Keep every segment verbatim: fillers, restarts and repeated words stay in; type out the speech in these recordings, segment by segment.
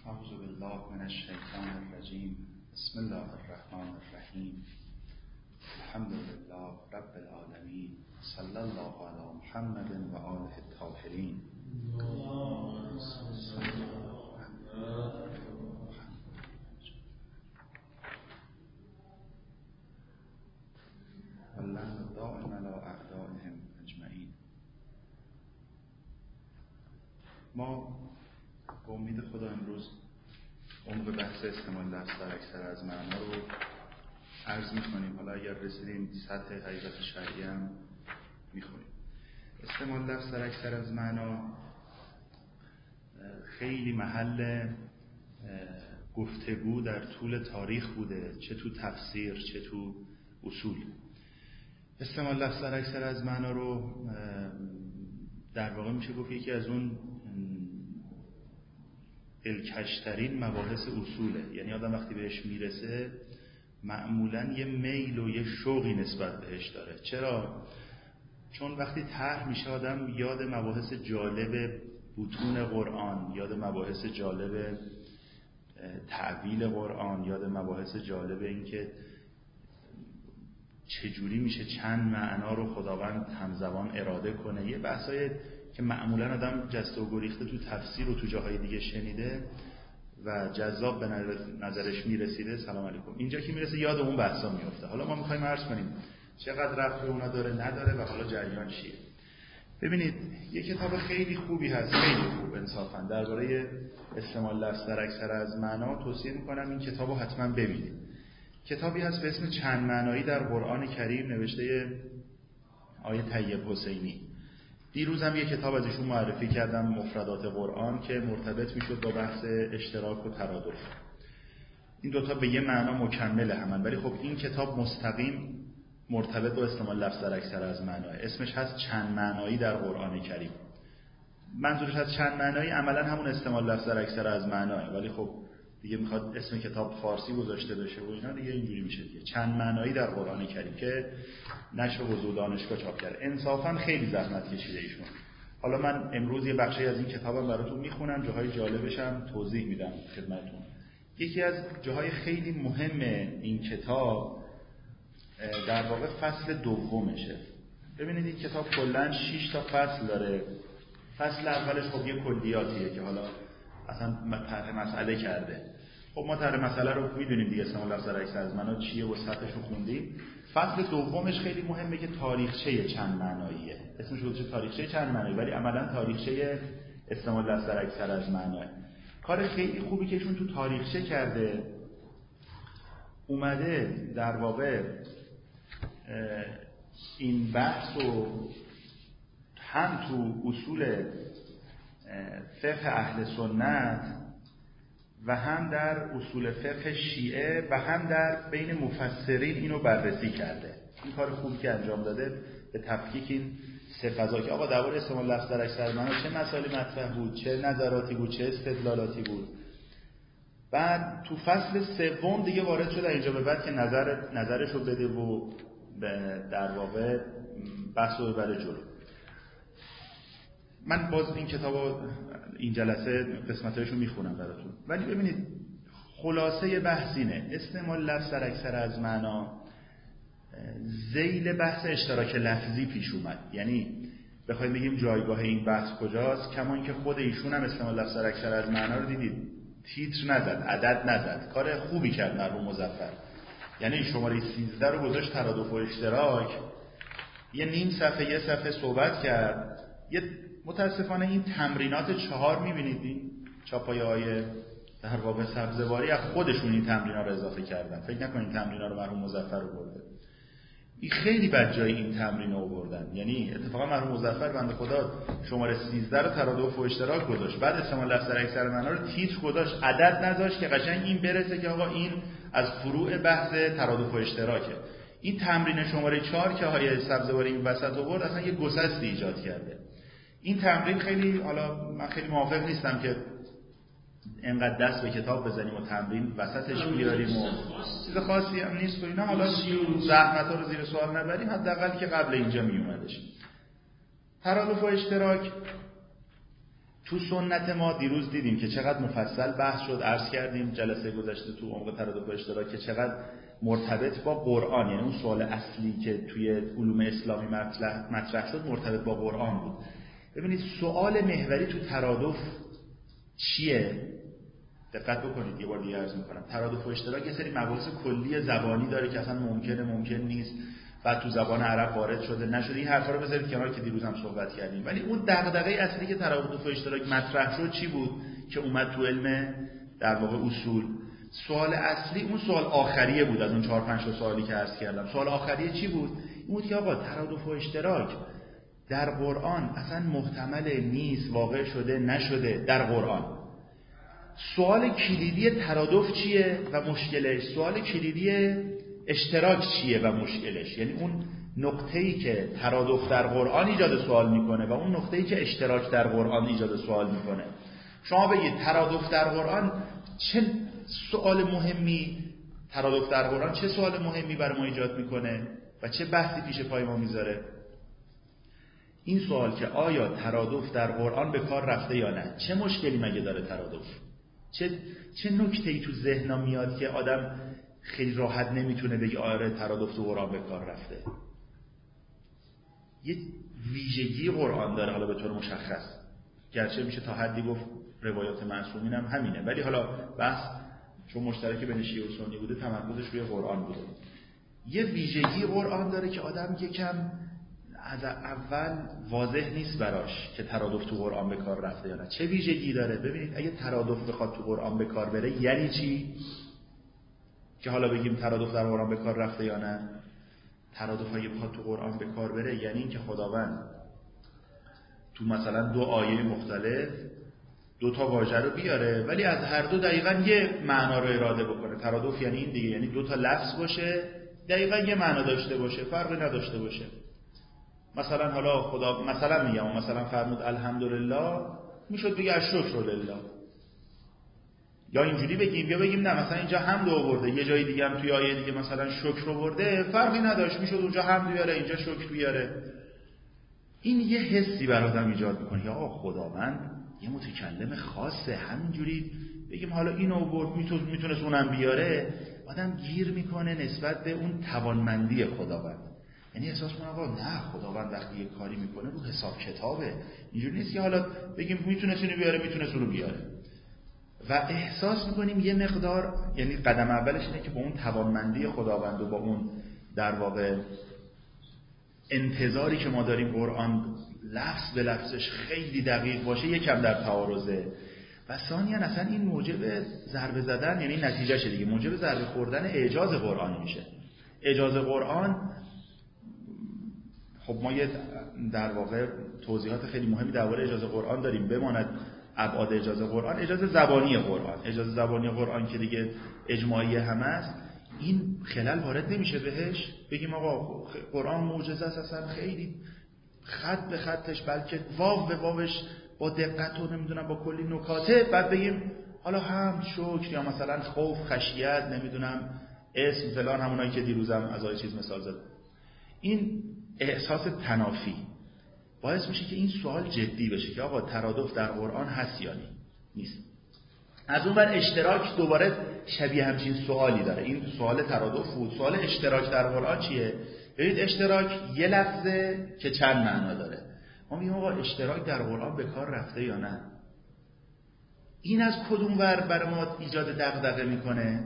اعوذ بالله من الشیطان الرجیم. بسم الله الرحمن الرحیم. الحمد لله رب العالمین. صلی الله علی محمد و آله الطاهرین. واللعن الدائم علی اعدائهم اجمعین. ما با امید خدا امروز عمق بحث استعمال لفظ در اکثر از معنا رو عرض می‌کنیم. حالا اگر رسیدیم سطح حقیقت شرعی هم می‌خونیم. استعمال لفظ در اکثر از معنا خیلی محل گفتگو در طول تاریخ بوده، چه تو تفسیر چه تو اصول. استعمال لفظ در اکثر از معنا رو در واقع میشه گفت یکی از اون دلکشترین مباحث اصوله. یعنی آدم وقتی بهش میرسه معمولاً یه میل و یه شوقی نسبت بهش داره. چرا؟ چون وقتی طرح میشه آدم یاد مباحث جالب بطون قرآن، یاد مباحث جالب تعبیل قرآن، یاد مباحث جالب این که چجوری میشه چند معنا رو خداوند همزمان اراده کنه. یه بحثای که معمولا آدم جسته و گریخته تو تفسیر و تو جاهای دیگه شنیده و جذاب به نظرش میرسیده. سلام علیکم. اینجا که میرسه یاد اون بحثا میفته. حالا ما میخوایم عرض کنیم چقدر ربط به اونا داره نداره و حالا جریان چیه. ببینید یه کتاب خیلی خوبی هست، خیلی خوب انصافا درباره استعمال لفظ در اکثر از معنا توصیه میکنم این کتابو حتما ببینید. کتابی هست به اسم چند معنایی در قرآن کریم نوشته آیه طیب حسینی. دیروزم یه کتاب از ایشون معرفی کردم، مفردات قرآن، که مرتبط میشد با بحث اشتراک و ترادف. این دوتا به یه معنا مکمل همن، ولی خب این کتاب مستقیم مرتبط با استعمال لفظ در اکثر از معنا. اسمش هست چند معنایی در قرآن کریم. منظورش از چند معنایی عملا همون استعمال لفظ در اکثر از معنا، ولی خب دیگه میخواد اسم کتاب فارسی گذاشته بشه و اینا دیگه اینجوری میشه دیگه. چند معنایی در قرآن کریم که نشر حضور دانشگاه چاپ کرده. انصافا خیلی زحمت کشیده ایشون. حالا من امروز یه بخشی از این کتابم براتون میخونم، جاهای جالبش هم توضیح میدم خدمتتون. یکی از جاهای خیلی مهم این کتاب در واقع فصل دومشه. ببینید این کتاب کلاً شش تا فصل داره. فصل اولش خب یه کلیاتیه که حالا اصلا طرح مسئله کرده. خب ما طرح مسئله رو میدونیم دیگه، استعمال لفظ در اکثر از معنا چیه و سطحش رو خوندیم. فصل دومش خیلی مهمه که تاریخچه چند معناییه. اسمش گذاشته تاریخچه چند معنایی، ولی عملاً تاریخچه استعمال لفظ در اکثر از معنا. کار خیلی خوبی که ایشون تو تاریخچه کرده، اومده در واقع این بحث رو هم تو اصول فقه اهل سنت و هم در اصول فقه شیعه و هم در بین مفسرین اینو بررسی کرده. این کار خوبی که انجام داده به تفکیک این سه فضا که آقا درباره استعمال لفظ در اکثر معنا چه مسائلی مطرح بود، چه نظراتی بود، چه استدلالاتی بود. بعد تو فصل سوم دیگه وارد شده اینجا به بعد که نظر نظرشو بده و در واقع بحث رو ببره جلو. من باز این کتابو این جلسه قسمتاشو میخونم براتون، ولی ببینید خلاصه بحث اینه: استعمال لفظ در اکثر از معنا ذیل بحث اشتراک لفظی پیش اومد. یعنی بخوایم بگیم جایگاه این بحث کجاست، کما اینکه خود ایشون هم استعمال لفظ در اکثر از معنا رو دیدید تیتر نزد، عدد نزد. کار خوبی کرد مرحوم مظفر. یعنی شماره سیزده رو گذاشت ترادف و اشتراک، یه نیم صفحه یه صفحه صحبت کرد. یه متاسفانه این تمرینات چهار میبینید این چاپای های در واقع سبزواری از خودشون این تمرینا رو اضافه کردن. فکر نکنید این تمرینا رو مرحوم مظفر رو برده. این خیلی بد جای این تمرین رو بردن. یعنی اتفاقا مرحوم مظفر بنده خدا شماره سیزده رو ترادف و اشتراک گذاشت، بعد استعمال لفظ در اکثر معنا رو تیتر گذاشت، عدد نذاشت که قشنگ این برسه که آقا این از فروع بحث ترادف و اشتراکه. این تمرین شماره چهار که های سبزواری این وسط آورد اصلا یه گسستی ایجاد کرده. این تمرین خیلی، حالا من خیلی موافق نیستم که اینقدر دست به کتاب بزنیم و تمرین وسطش بیاریم و چیز خاصی هم نیست و اینا. حالا زحمت‌ها رو زیر سوال نبریم، حداقل که قبل اینجا می اومدش. ترادف و اشتراک تو سنت ما دیروز دیدیم که چقدر مفصل بحث شد، عرض کردیم جلسه گذشته تو عمق ترادف و اشتراک که چقدر مرتبط با قرآن، یعنی اون سوال اصلی که توی علوم اسلامی مطرح مطرح شد مرتبط با قرآن بود. ببینید سوال محوری تو ترادف چیه؟ دقت بکنید، یه بار دیگه عرض می‌کنم. ترادف و اشتراک یه سری مباحث کلی زبانی داره که اصلا ممکنه ممکن نیست، بعد تو زبان عرب وارد شده نشده، این حرفا رو بذارید کنار که دیروز هم صحبت کردیم. ولی اون دغدغه اصلی که ترادف و اشتراک مطرح شد چی بود که اومد تو علم در واقع اصول؟ سوال اصلی اون سوال آخریه بود از اون چهار پنج تا سوالی که عرض کردم. سوال آخریه چی بود؟ این بود که آقا ترادف و اشتراک در قرآن اصلا محتمل نیست، واقع شده نشده در قرآن. سوال کلیدی ترادف چیه و مشکلش، سوال کلیدی اشتراک چیه و مشکلش، یعنی اون نقطه‌ای که ترادف در قرآن ایجاد سوال میکنه و اون نقطه‌ای که اشتراک در قرآن ایجاد سوال میکنه. شما بگید ترادف در قرآن چه سوال مهمی، ترادف در قرآن چه سوال مهمی برای ما ایجاد میکنه و چه بحثی پیش پای ما میذاره؟ این سوال که آیا ترادف در قرآن به کار رفته یا نه، چه مشکلی مگه داره ترادف؟ چه چه نکته‌ای تو ذهنم میاد که آدم خیلی راحت نمیتونه بگه آره ترادف تو قرآن به کار رفته؟ یه ویژگی قرآن داره، حالا به طور مشخص، گرچه میشه تا حدی گفت روایات معصومین هم همینه، ولی حالا بحث چون مشترک بین شیعه و سنی بوده تمرکزش روی قرآن بوده. یه ویژگی قرآن داره که آدم یکم از اول واضح نیست براش که ترادف تو قرآن به کار رفته یا نه. چه ویژگی داره؟ ببینید اگه ترادف بخواد تو قرآن به کار بره یعنی چی؟ که حالا بگیم ترادف در قرآن به کار رفته یا نه. ترادف اگه بخواد تو قرآن به کار بره یعنی این که خداوند تو مثلا دو آیه مختلف دو تا واژه رو بیاره ولی از هر دو دقیقاً یه معنا رو اراده بکنه. ترادف یعنی این دیگه، یعنی دو تا لفظ باشه دقیقاً یه معنا داشته باشه، فرقی نداشته باشه. مثلا حالا خدا مثلا میگم مثلا فرمود الحمدلله، میشد بگه الشکر لله، یا اینجوری بگیم یا بگیم نه مثلا اینجا حمد آورده، یه جای دیگه هم توی آیه دیگه مثلا شکر آورده، فرقی نداشت، میشد اونجا حمد بیاره اینجا شکر بیاره. این یه حسی بر آدم ایجاد میکنه یا آقا خداوند یه متکلم خاصه، همینجوری بگیم حالا اینو آورد میتونست اونم بیاره، آدم گیر میکنه نسبت به اون توانمندی خداوند. یعنی احساس کنه آقا نه خداوند وقتی یه کاری میکنه رو حساب کتابه، اینجوری نیست که حالا بگیم میتونست اینو بیاره میتونست اونو بیاره. و احساس میکنیم یه مقدار، یعنی قدم اولش اینه که با اون توانمندی خداوند و با اون در واقع انتظاری که ما داریم قرآن لفظ به لفظش خیلی دقیق باشه یکم در تعارضه. و ثانیاً اصلا این موجب ضربه زدن، یعنی نتیجهش دیگه موجب ضربه خوردن اعجاز قرآن میشه. اعجاز قرآن، خب ما یه در واقع توضیحات خیلی مهمی درباره اعجاز قرآن داریم، بماند ابعاد اعجاز قرآن. اعجاز زبانی قرآن، اعجاز زبانی قرآن که دیگه اجماعی هم است، این خلل وارد نمیشه بهش بگیم آقا قرآن معجزه است اصلا خیلی خط به خطش، بلکه واو به واوش با دقت و نمیدونم با کلی نکاته، بعد بگیم حالا هم شکر یا مثلا خوف، خشیت، نمیدونم اسم فلان، همونایی که دیروزم از آیه چیز مثال زد. این احساس تنافی باعث میشه که این سوال جدی بشه که آقا ترادف در قرآن هست یا نیست. از اون بر اشتراک دوباره شبیه همچین سوالی داره. این سوال ترادف بود، سوال اشتراک در قرآن چیه؟ ببینید اشتراک یه لفظه که چند معنا داره. ما میگیم آقا اشتراک در قرآن به کار رفته یا نه. این از کدوم ور برای ما ایجاد دغدغه میکنه؟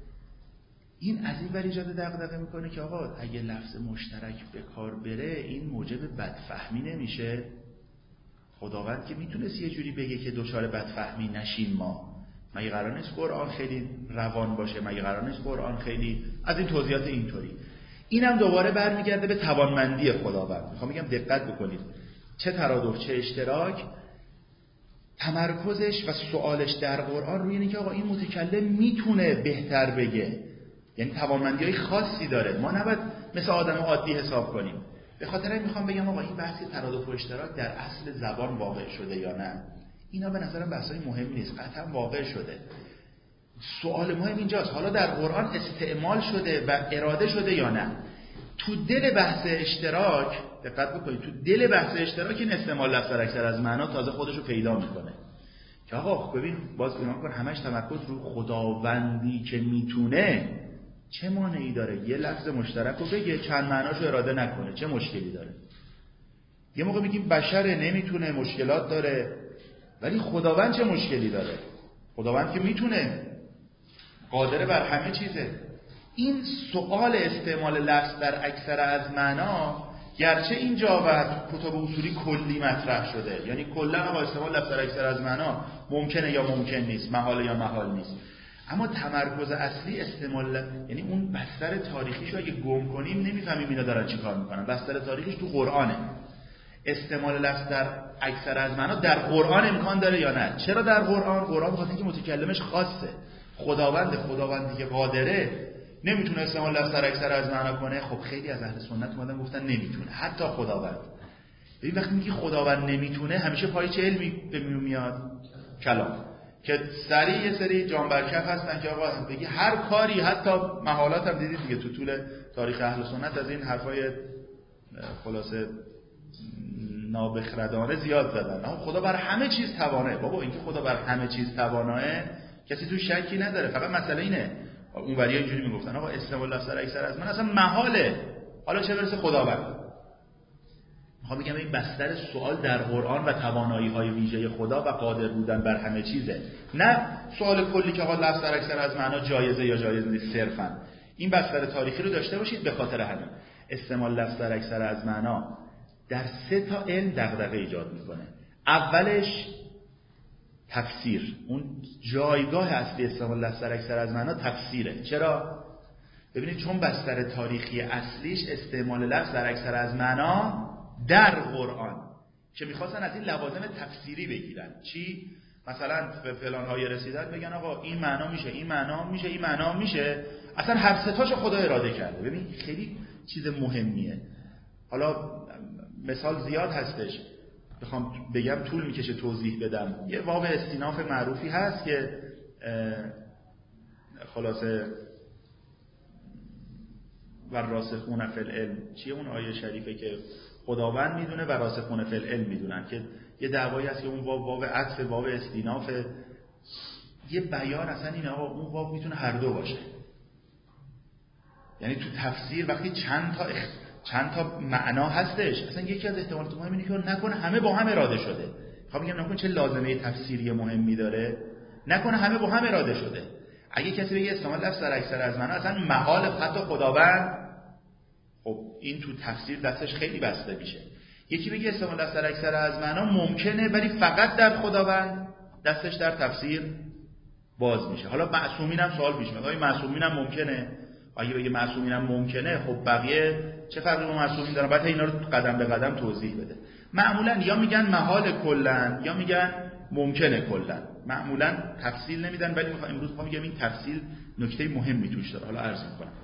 این از این ور ایجاد دغدغه میکنه که آقا اگه لفظ مشترک به کار بره این موجب بدفهمی نمیشه؟ خداوند که میتونست یه جوری بگه که دچار بدفهمی نشیم ما. مگه قرار نیست قرآن خیلی روان باشه؟ مگه قرار نیست قرآن خیلی از این توضیحات اینطوری؟ اینم دوباره برمیگرده به توانمندی خداوند. میخوام بگم دقت بکنید، چه ترادف چه اشتراک تمرکزش و سوالش در قرآن روی اینه که آقا این متکلم میتونه بهتر بگه، یعنی توانمندی‌های خاصی داره، ما نباید مثل آدم عادی حساب کنیم. به خاطر این میخوام بگم آقا این بحث ترادف و اشتراک در اصل زبان واقع شده یا نه، اینا به نظرم بحثای مهمی نیست، قطعا واقع شده. سوال مهم اینجاست حالا در قرآن استعمال شده و اراده شده یا نه. تو دل بحث اشتراک دقت بکنید، تو دل بحث اشتراک این استعمال لفظ در اکثر از معنا تازه خودش رو پیدا میکنه که آقا ببین باز اینا کن همش تمرکز رو خداوندی که میتونه، چه مانعی داره یه لفظ مشترک رو بگه چند معناشو اراده نکنه؟ چه مشکلی داره؟ یه موقع میگیم بشر نمیتونه، مشکلات داره، ولی خداوند چه مشکلی داره؟ خداوند که میتونه، قادر بر همه چیزه. این سوال استعمال لفظ در اکثر از معنا گرچه اینجا و کتب اصولی کلی مطرح شده، یعنی کلا آقا استعمال لفظ در اکثر از معنا ممکنه یا ممکن نیست، محال یا محال نیست، اما تمرکز اصلی استعمال لفظ، یعنی اون بستر تاریخیشو اگه گم کنیم نمیفهمیم اینا دارن چی کار میکنن. بستر تاریخیش تو قرآنه. استعمال لفظ در اکثر از معنا در قرآن امکان داره یا نه؟ چرا در قرآن؟ قرآن بخاطر اینکه متکلمش خاصه، خداوند، خداوندی که قادره نمیتونه استعمال لفظ در اکثر از معنا کنه. خب خیلی از اهل سنت اومدن گفتن نمیتونه، حتی خداوند. ببین وقتی میگی خداوند نمیتونه همیشه پای چه علمی به میاد؟ کلام. که سریع یه سری جانبرکف هستن که آقا بگی هر کاری، حتی محالات هم دیدید دیگه تو طول تاریخ اهل سنت از این حرفای خلاصه نابخردانه زیاد زدن. آقا خدا بر همه چیز توانه. بابا اینکه خدا بر همه چیز توانه کسی تو شکی نداره، فقط مسئله اینه اون وریه اینجوری میگفتن آقا استعمال لفظ در اکثر از من اصلا محاله، حالا چه برسه خداوند. میخوام بگم این بستر سوال در قرآن و توانایی های ویژه خدا و قادر بودن بر همه چیزه، نه سوال کلی که آقا لفظ در اکثر از معنا جایزه یا جایز نیست صرفا. این بستر تاریخی رو داشته باشید. به خاطر همین استعمال لفظ در اکثر از معنا در سه تا علم دغدغه ایجاد میکنه. اولش تفسیر، اون جایگاه اصلی استعمال لفظ در اکثر از معنا تفسیره. چرا؟ ببینید چون بستر تاریخی اصلیش استعمال لفظ در اکثر از معنا در قرآن، که میخواستن از این لوازم تفسیری بگیرن. چی؟ مثلا به فلان های رسیدن بگن آقا این معنا میشه، این معنا میشه، این معنا میشه، اصلا هر سه تاشو خدا اراده کرده. ببین خیلی چیز مهمیه. حالا مثال زیاد هستش، بخوام بگم طول میکشه توضیح بدم. یه واو استیناف معروفی هست که خلاصه و راسخون فی العلم، چیه اون آیه شریفه که خداوند میدونه و راسخون فی العلم میدونن، که یه دعوایی هست که اون واو واو عطف واو استیناف، یه بیان اصلا اینه آقا اون واو میتونه هر دو باشه. یعنی تو تفسیر وقتی چند تا اخ... چند تا معنا هستش، اصلا یکی از احتمالات مهم اینه که نکنه همه با هم اراده شده. خب میگم نکنه چه لازمه تفسیری مهمی داره، نکنه همه با هم اراده شده. اگه کسی بگه استعمال لفظ در اکثر از معنا اصلا محال حتی خداوند، خب این تو تفسیر دستش خیلی بسته میشه. یکی بگه استعمال لفظ در اکثر از معنا ممکنه ولی فقط در خداوند، دستش در تفسیر باز میشه. حالا معصومین هم سوال پیش میاد، آیا معصومین هم ممکنه؟ اگه بگه معصومین هم ممکنه، خب بقیه چه فرقی با معصومین دارن؟ باید اینا رو قدم به قدم توضیح بده. معمولا یا میگن محال کلن یا میگن ممکنه کلن، معمولا تفصیل نمیدن. ولی امروز میخوام بگم این تفصیل نکته مهمی توش داره. حالا عرض میکنم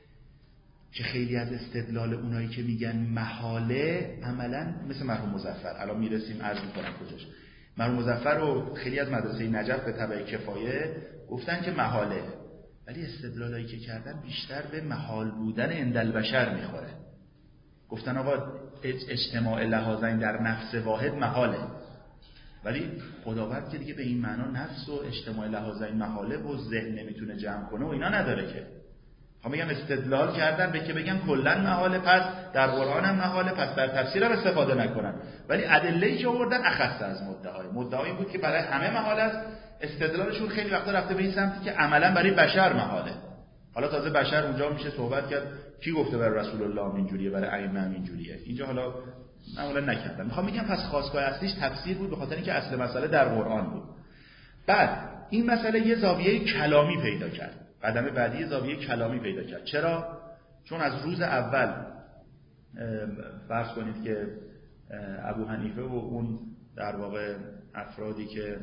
که خیلی از استدلال اونایی که میگن محاله عملا مثل مرحوم مظفر، الان میرسیم عرض میکنم کجاش. مرحوم مظفر رو خیلی از مدرسه نجف به تبع کفایه گفتن که محاله، ولی استدلالایی که کردن بیشتر به محال بودن اندالبشر میخوره. گفتن آقا اجتماع لحاظین در نفس واحد محاله، ولی خداوند که دیگه به این معنا نفس و اجتماع لحاظین محاله و ذهن نمیتونه جمع کنه و اینا نداره که. خب میگم استدلال کردن به که بگم کلا محاله، پس در قرآن هم محاله، پس در تفسیر هم استفاده نکنن. ولی ادله‌ای که آوردن اخص از مدعای مدعای بود که برای همه محال است. استدلالشون خیلی وقتا رفته به این سمتی که عملا برای بشر محاله. حالا تازه بشر اونجا میشه صحبت کرد کی گفته برای رسول الله اینجوریه، برای ائمه هم اینجوریه. اینجا حالا معمولا نکردم. میخوام بگم پس خاستگاه اصلیش تفسیر بود، به خاطر اینکه اصل مسئله در قرآن بود. بعد این مسئله یه زاویه کلامی پیدا کرد. قدم بعدی زاویه کلامی پیدا کرد. چرا؟ چون از روز اول فرض کنید که ابو حنیفه و اون در واقع افرادی که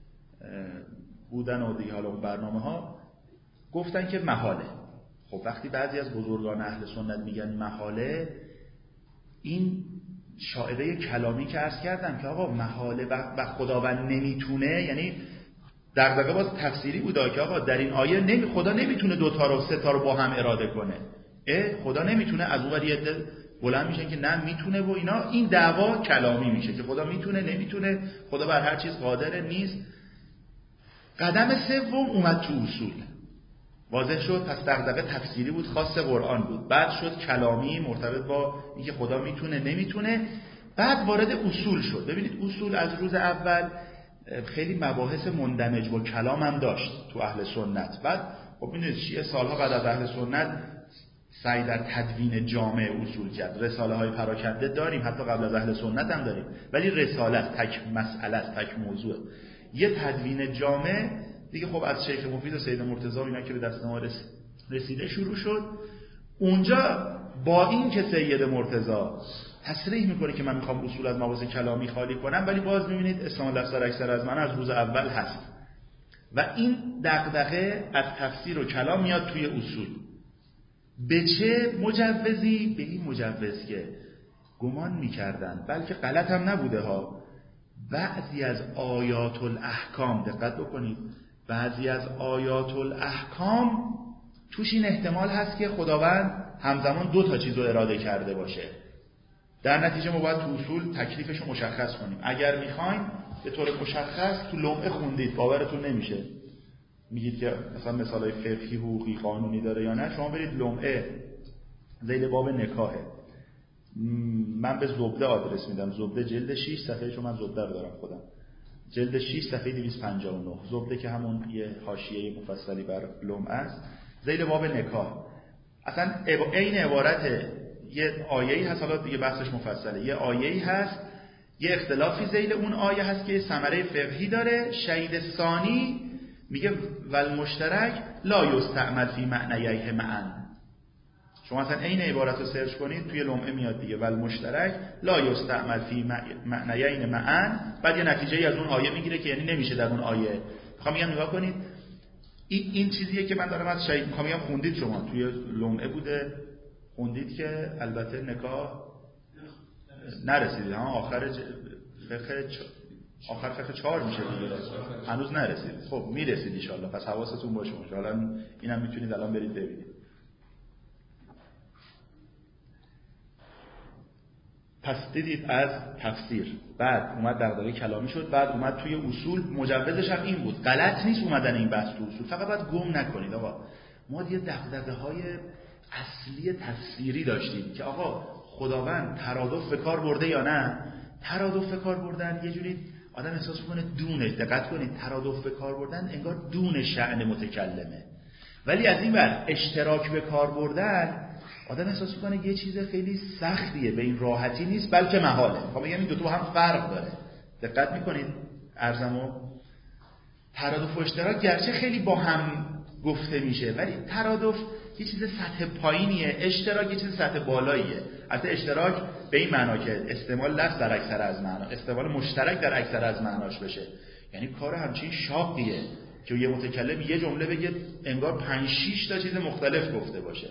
بودن و دیگه حالا اون برنامه ها گفتن که محاله. خب وقتی بعضی از بزرگان اهل سنت میگن محاله، این شائبه کلامی که عرض کردم که آقا محاله و خداوند نمیتونه، یعنی در واقع باز تفسیری بوده که آقا در این آیه نمی خدا نمیتونه دو تا رو سه تا رو با هم اراده کنه. خدا نمیتونه، از اون ور یه عده بلند میشن که نه میتونه و اینا. این دعوا کلامی میشه که خدا میتونه نمیتونه، خدا بر هر چیز قادره نیست. قدم سوم اومد تو اصول، واضح شد. پس دغدغه تفسیری بود، خاص قرآن بود. بعد شد کلامی مرتبط با اینکه خدا میتونه نمیتونه. بعد وارد اصول شد. ببینید اصول از روز اول خیلی مباحث مندمج با کلام هم داشت تو اهل سنت. بعد خب ببینید شیعه سالها بعد از اهل سنت سعی در تدوین جامع اصول کرد. رساله های پراکنده داریم، حتی قبل از اهل سنت هم داریم، ولی رساله است، تک مسئله است، تک موضوع. یه تدوین جامع دیگه خب از شیخ مفید و سید مرتضی اینا که به دست ما رسیده شروع شد. اونجا با این که سید مرتضی تصریح میکنه که من میخوام اصول از مباحث کلامی خالی کنم، ولی باز میبینید اسلام لفظ اکثر از من از روز اول هست و این دغدغه از تفسیر و کلام میاد توی اصول. به چه مجوزی؟ به این مجوز که گمان میکردن، بلکه غلط هم نبوده ها، بعضی از آیات الاحکام، دقت بکنید، بعضی از آیات الاحکام توش این احتمال هست که خداوند همزمان دو تا چیز رو اراده کرده باشه. در نتیجه ما باید تو اصول تکلیفش رو مشخص کنیم. اگر میخوایم به طور مشخص تو لمعه خوندید، باورتون نمیشه، میگید که مثلا مثالای فقهی، حقوقی، قانونی داره یا نه، شما برید لمعه ذیل باب نکاحه، من به زبده آدرس میدم، زبده جلد شش صفحه، چون من زبده رو دارم خودم، جلد شش صفحه دویست و پنجاه و نه، زبده که همون یه حاشیه مفصلی بر لمعه است، ذیل باب نکاح. اصلا عین عبارت یه آیه‌ای هست، حالا دیگه بحثش مفصله، یه آیه‌ای هست، یه اختلافی ذیل اون آیه هست که ثمره فقهی داره. شهید ثانی میگه والمشترک لا یستعمل فی معنیه معا. شما اصلا عین عبارت رو سرچ کنید توی لمعه میاد دیگه، والمشترک لا یستعمل فی معنیین معا. بعد یه نتیجه‌ای از اون آیه میگیره که یعنی نمیشه در اون آیه. میخوام میگم نگاه کنید، این این چیزیه که من دارم از شهید میخوام میگم خوندید شما توی لمعه بوده، خوندید که البته نکاح نرسیدید ها، آخر فقه آخر فقه چهار میشه دیگه، هنوز نرسیدید. خب میرسید ان شاءالله، پس حواستون باشه. حالا اینم میتونید الان برید ببینید. پس دیدید از تفسیر، بعد اومد دغدغه کلامی شد، بعد اومد توی اصول. مجوزش هم این بود، غلط نیست اومدن این بحث تو اصول، فقط باید گم نکنید آقا ما یه دغدغه های اصلی تفسیری داشتیم که آقا خداوند ترادف به کار برده یا نه. ترادف به کار بردن یه جوری آدم احساس میکنه دونه، دقت کنید، ترادف به کار بردن انگار دون شأن متکلمه، ولی از این ور اشتراک به کار بردن آدم احساس میکنه یه چیز خیلی سختیه، به این راحتی نیست بلکه محاله. خب میگم این دو تا با هم فرق داره. دقت میکنید ارزمو ترادف و اشتراک گرچه خیلی با هم گفته میشه، ولی ترادف یه چیز سطح پایینیه، اشتراک یه چیز سطح بالاییه. البته اشتراک به این معنا که استعمال لفظ در اکثر از معنا، استعمال مشترک در اکثر از معناش بشه، یعنی کار همچین شاقیه که یه متکلم یه جمله بگه انگار پنج شش تا چیز مختلف گفته باشه.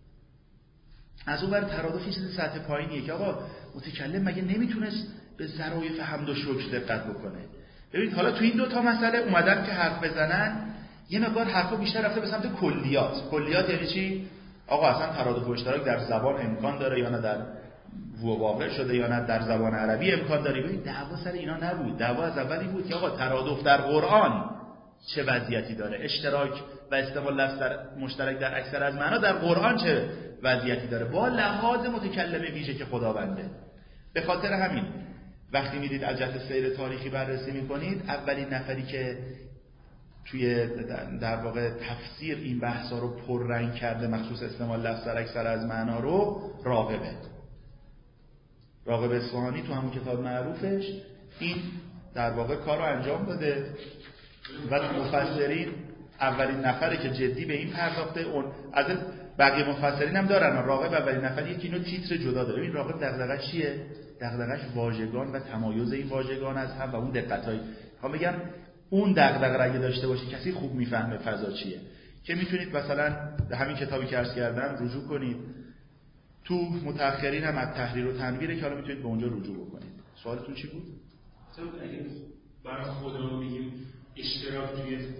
از اون ور ترادف یه چیز سطح پایینیه که آقا متکلم مگه نمیتونست به ظرافت حمد و شکر دقت بکنه. ببینید حالا تو این دو تا مسئله اومدن که حرف بزنن، یه مقدار حرفا بیشتر رفته به سمت کلیات. کلیات یعنی چی؟ آقا اصلا ترادف و اشتراک در زبان امکان داره یا نه، در واقع شده یا نه، در زبان عربی امکان داره. ببین دعوا سر اینا نبود، دعوا از اولی بود که آقا ترادف در قرآن چه وضعیتی داره، اشتراک و استعمال لفظ در مشترک در اکثر از معنا در قرآن چه وضعیتی داره با لحاظ متکلم ویژه که خداونده. به خاطر همین وقتی میدید از جهت سیر تاریخی بررسی میکنید، اولین نفری که توی در واقع تفسیر این بحثا رو پررنگ کرده، مخصوص استعمال لفظ در اکثر از معنا رو، راغبه راغب اصفهانی تو همون کتاب معروفش این در واقع کار رو انجام داده و مفسرین اولین نفری که جدی به این پرداخته. اون از بقیه مفسرین هم دارن، راغب اولین نفریه که اینو تیتر جدا داره. این راغب دغدغه چیه؟ دغدغش واژگان و تمایز این واژگان از هم و اون دقتای. میخوام بگم اون دغدغه اگه داشته باشه کسی خوب میفهمه فضا چیه، که میتونید مثلا به همین کتابی که عرض کردم رجوع کنید. تو متأخرین هم از تحریر و تنویره که حالا میتونید به اونجا رجوع بکنید. سوالتون چی بود؟ اگه برای خدا میگیم اشتراک توی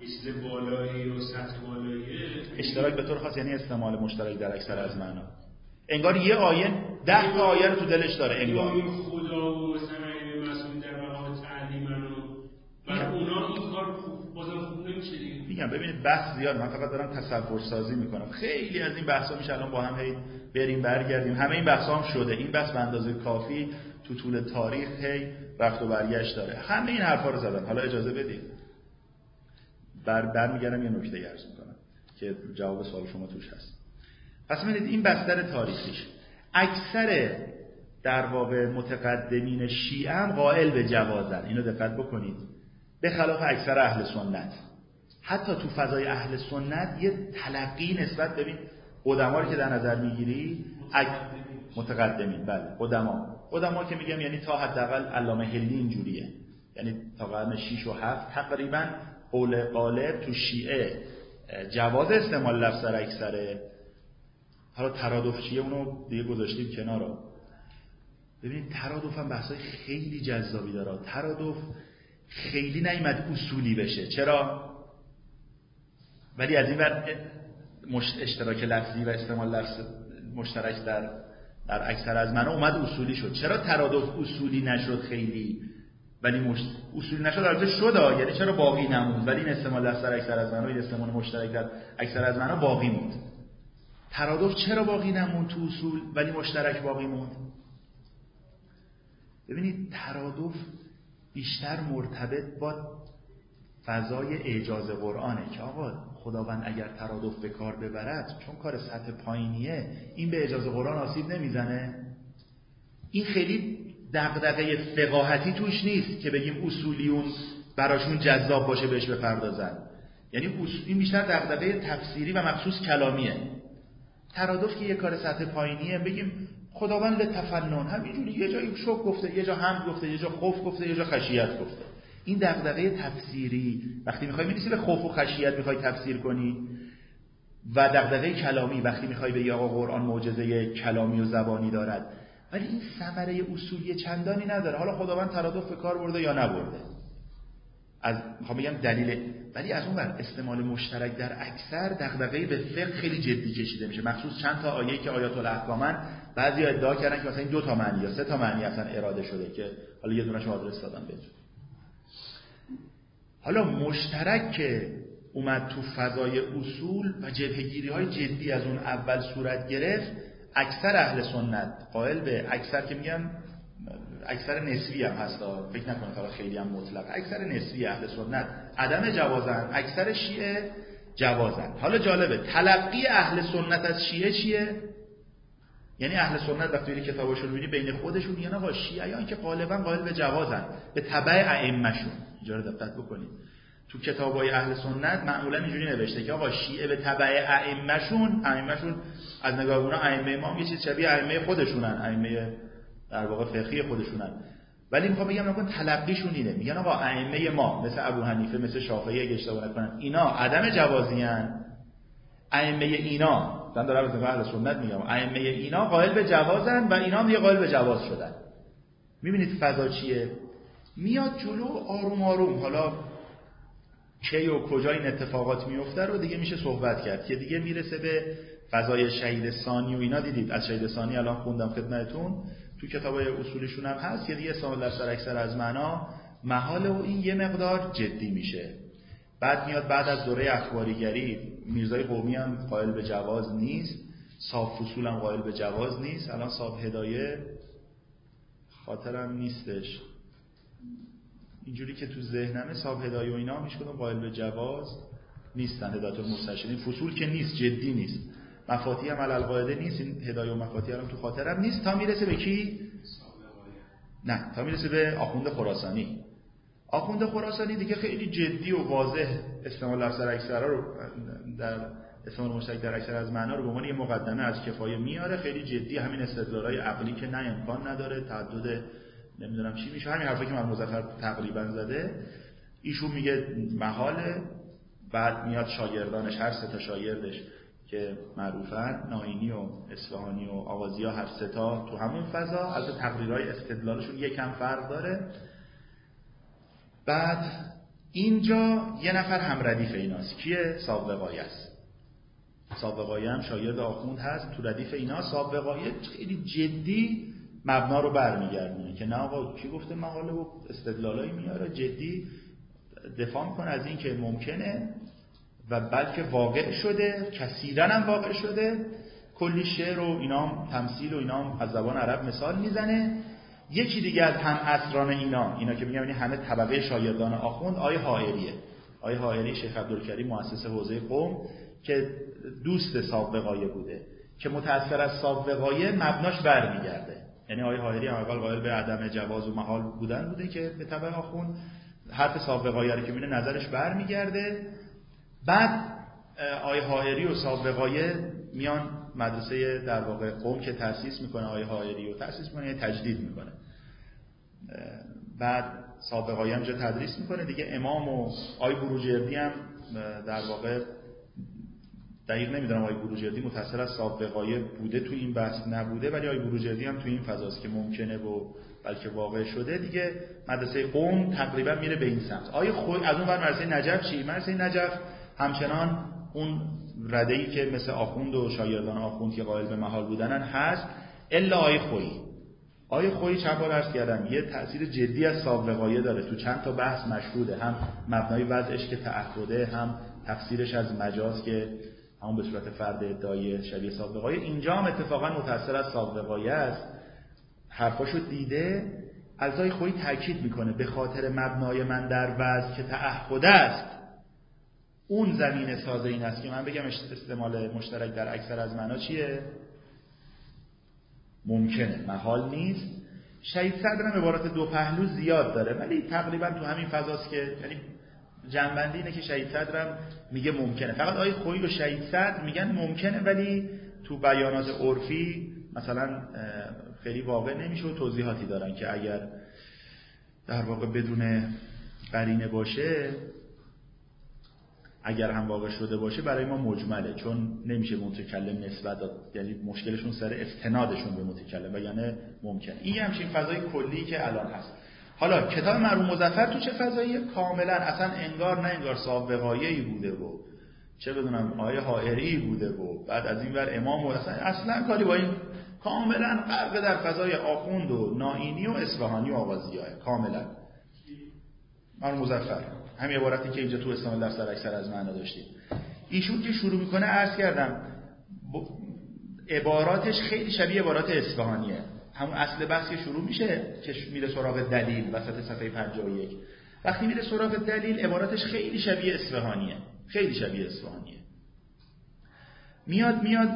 چیز بالایی و سطح بالایی اشتراک به طور خاص یعنی استعمال مشترک در اکثر از معنا. انگار یه آیه ده تا آیه رو تو دلش داره انگار خدا و مثلا مسئول در مقام تعلیم منو برای اونا این کار خوب بازم خوب نمیشه دیگه. میگم ببینید بحث زیاد، من فقط دارم تصور سازی میکنم. خیلی از این بحثا میشه الان با هم هی بریم برگردیم. همه این بحثا هم شده. این بحث به اندازه کافی تو طول تاریخ هی رفت و برگشت داره. همه این حرفا رو زدن. حالا اجازه بدید بر برمیگردم یه نکته عرض میکنم که جواب سوال شما توش هست. پس ببینید این بستر تاریخیش اکثر در واقع متقدمین شیعه هم قائل به جوازن. اینو دقت بکنید. به خلاف اکثر اهل سنت. حتی تو فضای اهل سنت یه تلقی نسبت ببین قدما رو که در نظر میگیری اگ... متقدمین بله قدما قدما که میگم یعنی تا حداقل علامه هلی اینجوریه، یعنی تا قرن شش و هفت تقریبا قول غالب تو شیعه جواز استعمال لفظ در اکثره. حالا ترادف چیه اونو دیگه گذاشتیم کنارا. ببینید ترادف هم بحثای خیلی جذابی داره. ترادف خیلی نیامد اصولی بشه. چرا؟ ولی از این ور اشتراک لفظی و استعمال لفظ مشترک در در اکثر از معنا اومد اصولی شد. چرا ترادف اصولی نشد خیلی ولی مش... اصولی نشد البته شد، یعنی چرا باقی نموند ولی این استعمال لفظ در اکثر از معنا و استعمال مشترک در اکثر از معنا باقی موند. ترادف چرا باقی نموند تو اصول ولی مشترک باقی موند؟ ببینید ترادف بیشتر مرتبط با فضای اعجاز قرآنه که آقا خداوند اگر ترادف به کار ببرد چون کار سطح پایینیه این به اعجاز قرآن آسیب نمیزنه. این خیلی دغدغه فقاهتی توش نیست که بگیم اصولیون براشون جذاب باشه بهش بپردازن. یعنی این بیشتر دغدغه تفسیری و مخصوص کلامیه. ترادف که یه کار سطح پایینیه بگیم خداوند لتفنن همینجوری یه جایی شوق گفته، یه جا حمد گفته، یه جا خوف گفته، یه جا خشیت گفته. این دغدغه تفسیری وقتی میخوای می‌نویسی به خوف و خشیت میخوای تفسیر کنی و دغدغه کلامی وقتی میخوای بگی آقا قرآن معجزه کلامی و زبانی دارد، ولی این ثمره اصولی چندانی نداره. حالا خداوند ترادف به کار برده یا نبرده از میخوام بگم دلیل، ولی از اون ور استعمال مشترک در اکثر دغدغه به فقه خیلی جدی کشیده میشه. مخصوص چند تا آیه‌ای که آیات الاحکامن بعضی ادعا کردن که مثلا این دو تا معنی یا سه تا معنی اصلا اراده شده که حالا یه دونه‌شو آدرس دادم بهتون. حالا مشترک که اومد تو فضای اصول و جبهه‌گیری‌های جدی از اون اول صورت گرفت، اکثر اهل سنت قائل به اکثر که میگم اکثر نسبی هم هستا، فکر نکنید حالا خیلی هم مطلق، اکثر نسبی اهل سنت عدم جوازن، اکثر شیعه جوازن. حالا جالبه تلقی اهل سنت از شیعه چیه؟ یعنی اهل سنت وقتی این کتاباشون رو می‌بینی بین خودشون میگن آقا شیعیان که غالبا قائل به جوازن به تبع ائمه‌شون. اینجا رو دقت بکنید. تو کتابای اهل سنت معمولا اینجوری نوشته که آقا شیعه به تبع ائمه‌شون، ائمه‌شون از نگاه اونا ائمه ما یه چیز شبیه ائمه خودشونن، ائمه در واقع فقهی خودشونن. ولی میخوام بگم نکن تلقیشون اینه، میگن آقا ائمه ما مثل ابو حنیفه مثل شافعی اگه اشتباه نکنن اینا عدم جوازیان، ائمه اینا من دارم از نگاه اهل سنت میگم ائمه اینا قائل به جوازن و اینا هم یه قائل به جواز شدن. میبینید فضا چیه؟ میاد جلو آروم آروم. حالا کی و کجا این اتفاقات میفته رو دیگه میشه صحبت کرد که دیگه میرسه به فضای شهید ثانی و اینا. دیدید از شهید ثانی الان خوندم خدمتتون تو کتابای اصولشون هم هست که دیگه استعمال لفظ در اکثر از معنا محاله و این یه مقدار جدی میشه. بعد میاد بعد از دوره اخباریگری میرزای قومی هم قائل به جواز نیست، صاحب فصول هم قائل به جواز نیست. الان صاحب هدایه خاطرم نیستش، اینجوری که تو ذهنمه صاحب هدایه و اینا میشه کدوم قائل به جواز نیستن. هدایت المستشرین فصول که نیست، جدی نیست. مفاتیح هم علل قاعده نیست. این هدایه و مفاتیح هم تو خاطرم نیست تا میرسه به کی؟ نه تا میرسه به آخوند خراسانی. آخوند خراسانی دیگه خیلی جدی و واضح استعمال لفظ در اکثرا رو در استعمال مشترک در اکثر از معنا رو به عنوان یه مقدمه از کفایه میاره. خیلی جدی همین استدلالای عقلی که نه امکان نداره تعدد نمیدونم چی میشه، همین حرفی که من مظفر تقریبا زده ایشون میگه محاله. بعد میاد شاگردانش هر سه تا شاگردش که معروفن ناینی و اصفهانی و آغازی ها هر سه تا تو همون فضا از تقریرهای استدلالشون یکم فرق داره. بعد اینجا یه نفر هم ردیف ایناست. کیه؟ سابقایه است. سابقایه هم شاگرد آخوند هست، تو ردیف اینا. سابقایه خیلی جدی مبنا رو برمیگردونه که نه آقا کی گفته مقاله و استدلالایی میاره، جدی دفاع میکنه از این که ممکنه و بلکه واقع شده، کثیرا هم واقع شده. کلی شعر و اینا هم تمثیل و اینا هم از زبان عرب مثال میزنه. یکی دیگه از هم عصران اینا اینا که میگم یعنی همه طبقه شاگردان آخوند، آیه حائریه. آیه حائری شیخ عبدالکریم مؤسس حوزه قم که دوست سابقایه بوده، که متأثر از سابقایه مبناش برمیگرده. یعنی آیه حائری هم اول قائل به عدم جواز و محال بودن بوده که به طبع آخوند حرف سابقایه رو که میونه نظرش برمیگرده. بعد آیه حائری و سابقایه میان مدرسه در واقع قم که تأسیس میکنه، آیه حائری رو تأسیس میکنه، یعنی تجدید میکنه. بعد سابقایه هم جا تدریس میکنه دیگه. امام و آیه بروجردی هم در واقع دقیق نمیدونم آیه بروجردی متأثر از سابقایه بوده تو این بحث نبوده، ولی آیه بروجردی هم تو این فضاست که ممکنه و بلکه واقع شده دیگه. مدرسه قم تقریبا میره به این سمت. آیه خود از اون ور مدرسه نجف چی؟ مدرسه نجف همچنان اون رده‌ای که مثل آخوند و شاگردان آخوند که قائل به محال بودنن هست، الا آیه خویی. آیه خویی چند بار عرض کردم یه تأثیر جدی از سابقایه داره، تو چند تا بحث مشهوده، هم مبنای وضعش که تعهده، هم تفسیرش از مجاز که همون به صورت فرد ادعای شبیه سابقایه. اینجا هم اتفاقا متأثر از سابقایه است، حرفاشو دیده. الزای خویی تاکید میکنه به خاطر مبنای من در وضع که تعهده است، اون زمین سازه این است که من بگم استعمال مشترک در اکثر از معنا چیه؟ ممکنه، محال نیست. شهید صدر هم عبارات دو پهلو زیاد داره، ولی تقریبا تو همین فضاست که یعنی جنبندی اینه که شهید صدر هم میگه ممکنه. فقط آیه خویی و شهید صدر میگن ممکنه، ولی تو بیانات عرفی مثلا خیلی واقع نمیشه و توضیحاتی دارن که اگر در واقع بدون قرینه باشه، اگر هم واقع شده باشه برای ما مجمله، چون نمیشه متکلم نسبت داد، یعنی مشکلشون سر استنادشون به متکلم و یعنی ممکنه. این همچین فضای کلی که الان هست. حالا کتاب مرحوم مظفر تو چه فضایی؟ کاملا اصلا انگار نه انگار سابقایه‌ای بوده و چه بدونم آیه حائری بوده و بعد از این ور امام و اصلا, اصلا کاری با این، کاملا غرق در فضای آخوند و نائینی و اصفهانی و آوازیاه. کاملا مرحوم مظفر همین عبارتی که اینجا تو اسلام لفظ اکثر از معنا داشتیم. ایشون که شروع میکنه عرض کردم عباراتش خیلی شبیه عبارات اصفهانیه. همون اصل بحث که شروع میشه که میره سراغ دلیل وسط صفحه پنجاه و یک، وقتی میره سراغ دلیل عباراتش خیلی شبیه اصفهانیه، خیلی شبیه اصفهانیه. میاد میاد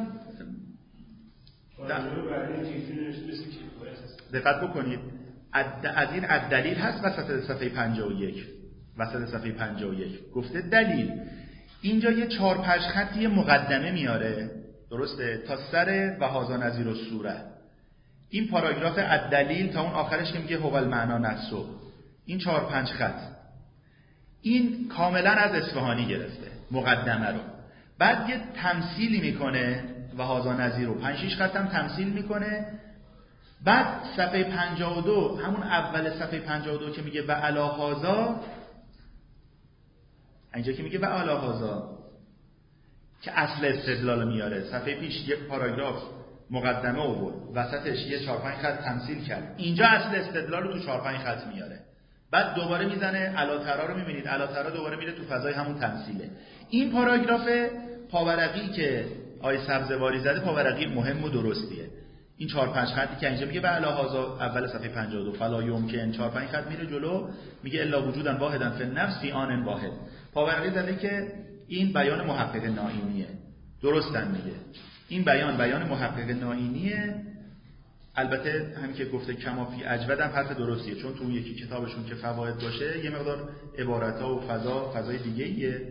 دقت بکنید از این دلیل هست وسط صفحه پنجاه و یک، وسط صفحه پنجاه و یک گفته دلیل. اینجا یه چهار پنج خطی مقدمه میاره، درسته، تا سر و هذا نظیر السوره. این پاراگراف الدلیل تا اون آخرش که میگه هو المعنا نفسه، این چهار پنج خط این کاملا از اصفهانی گرفته مقدمه رو. بعد یه تمثیلی میکنه و هذا نظیر رو پنج شش خط هم تمثیل میکنه. بعد صفحه پنجاه و دو، همون اول صفحه پنجاه و دو که میگه و علی هذا، اینجا که میگه و علی هذا که اصل استدلال میاره، صفحه پیش یک پاراگراف مقدمه آورد، وسطش یه چهار پنج خط تمثیل کرد، اینجا اصل استدلال رو تو چهار پنج خط میاره. بعد دوباره میزنه علی ترا رو میبینید، علی ترا دوباره میره تو فضای همون تمثیله. این پاراگراف پاورقی که آی سبزواری زده پاورقی مهم و درستیه. این چهار پنج خطی که اینجا میگه و علی هذا اول صفحه پنجاه و دو فلا یمکن، چهار پنج خط میره جلو میگه الا وجودا واحدا فی النفس فی آن واحد. پاورقی زده که این بیان محقق نائینیه، درستن میگه این بیان بیان محقق نائینیه. البته همین که گفته کما فی اجود هم حرف درستیه، چون تو اون یکی کتابشون که فواید باشه یه مقدار عبارت‌ها و فضا فضای دیگه ایه.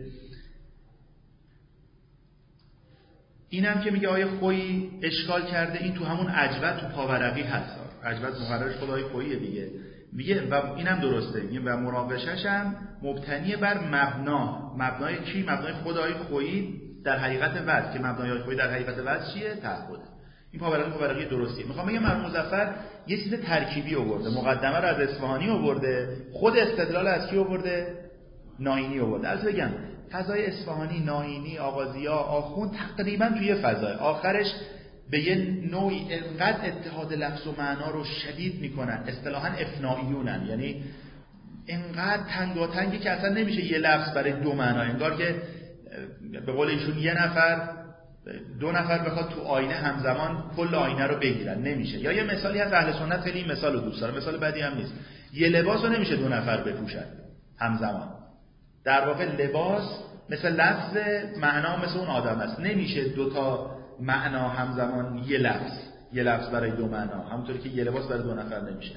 اینم که میگه آیه خویی اشکال کرده، این تو همون اجود تو پاورقی هست. اجود مقررش خود آیه خوییه دیگه. میگه و اینم درسته، میگه و مناقشش هم مبتنی بر مبنا. مبنای کی؟ مبنای خود آیه خویی در حقیقت وضع، که مبنای آیه خویی در حقیقت وضع چیه؟ تعهد. این پاورقی پاورقی درستیه. میخوام بگم مرحوم مظفر یه چیز ترکیبی آورده، مقدمه رو از اصفهانی آورده، خود استدلال از کی آورده؟ ناینی آورد. البته بگم فضای اصفهانی، ناینی، آغازیا، آخوند تقریبا توی فضای آخرش به یه نوعی انقدر اتحاد لفظ و معنا رو شدید میکنن، اصطلاحاً افنائیونن، یعنی انقدر تنگاتنگی که اصلا نمیشه یه لفظ برای دو معنا، انگار که به قول ایشون یه نفر دو نفر بخواد تو آینه همزمان کل آینه رو بگیرن، نمیشه. یا یه مثالی از اهل سنت، خیلی این مثال رو دوست دارم، مثال بدی هم نیست، یه لباس رو نمیشه دو نفر بپوشن همزمان. در واقع لباس مثل لفظ، معنا مثل اون آدم است، نمیشه دو تا معنا همزمان یه لفظ، یه لفظ برای دو معنا، همونطوری که یه لباس برای دو نفر نمیشه.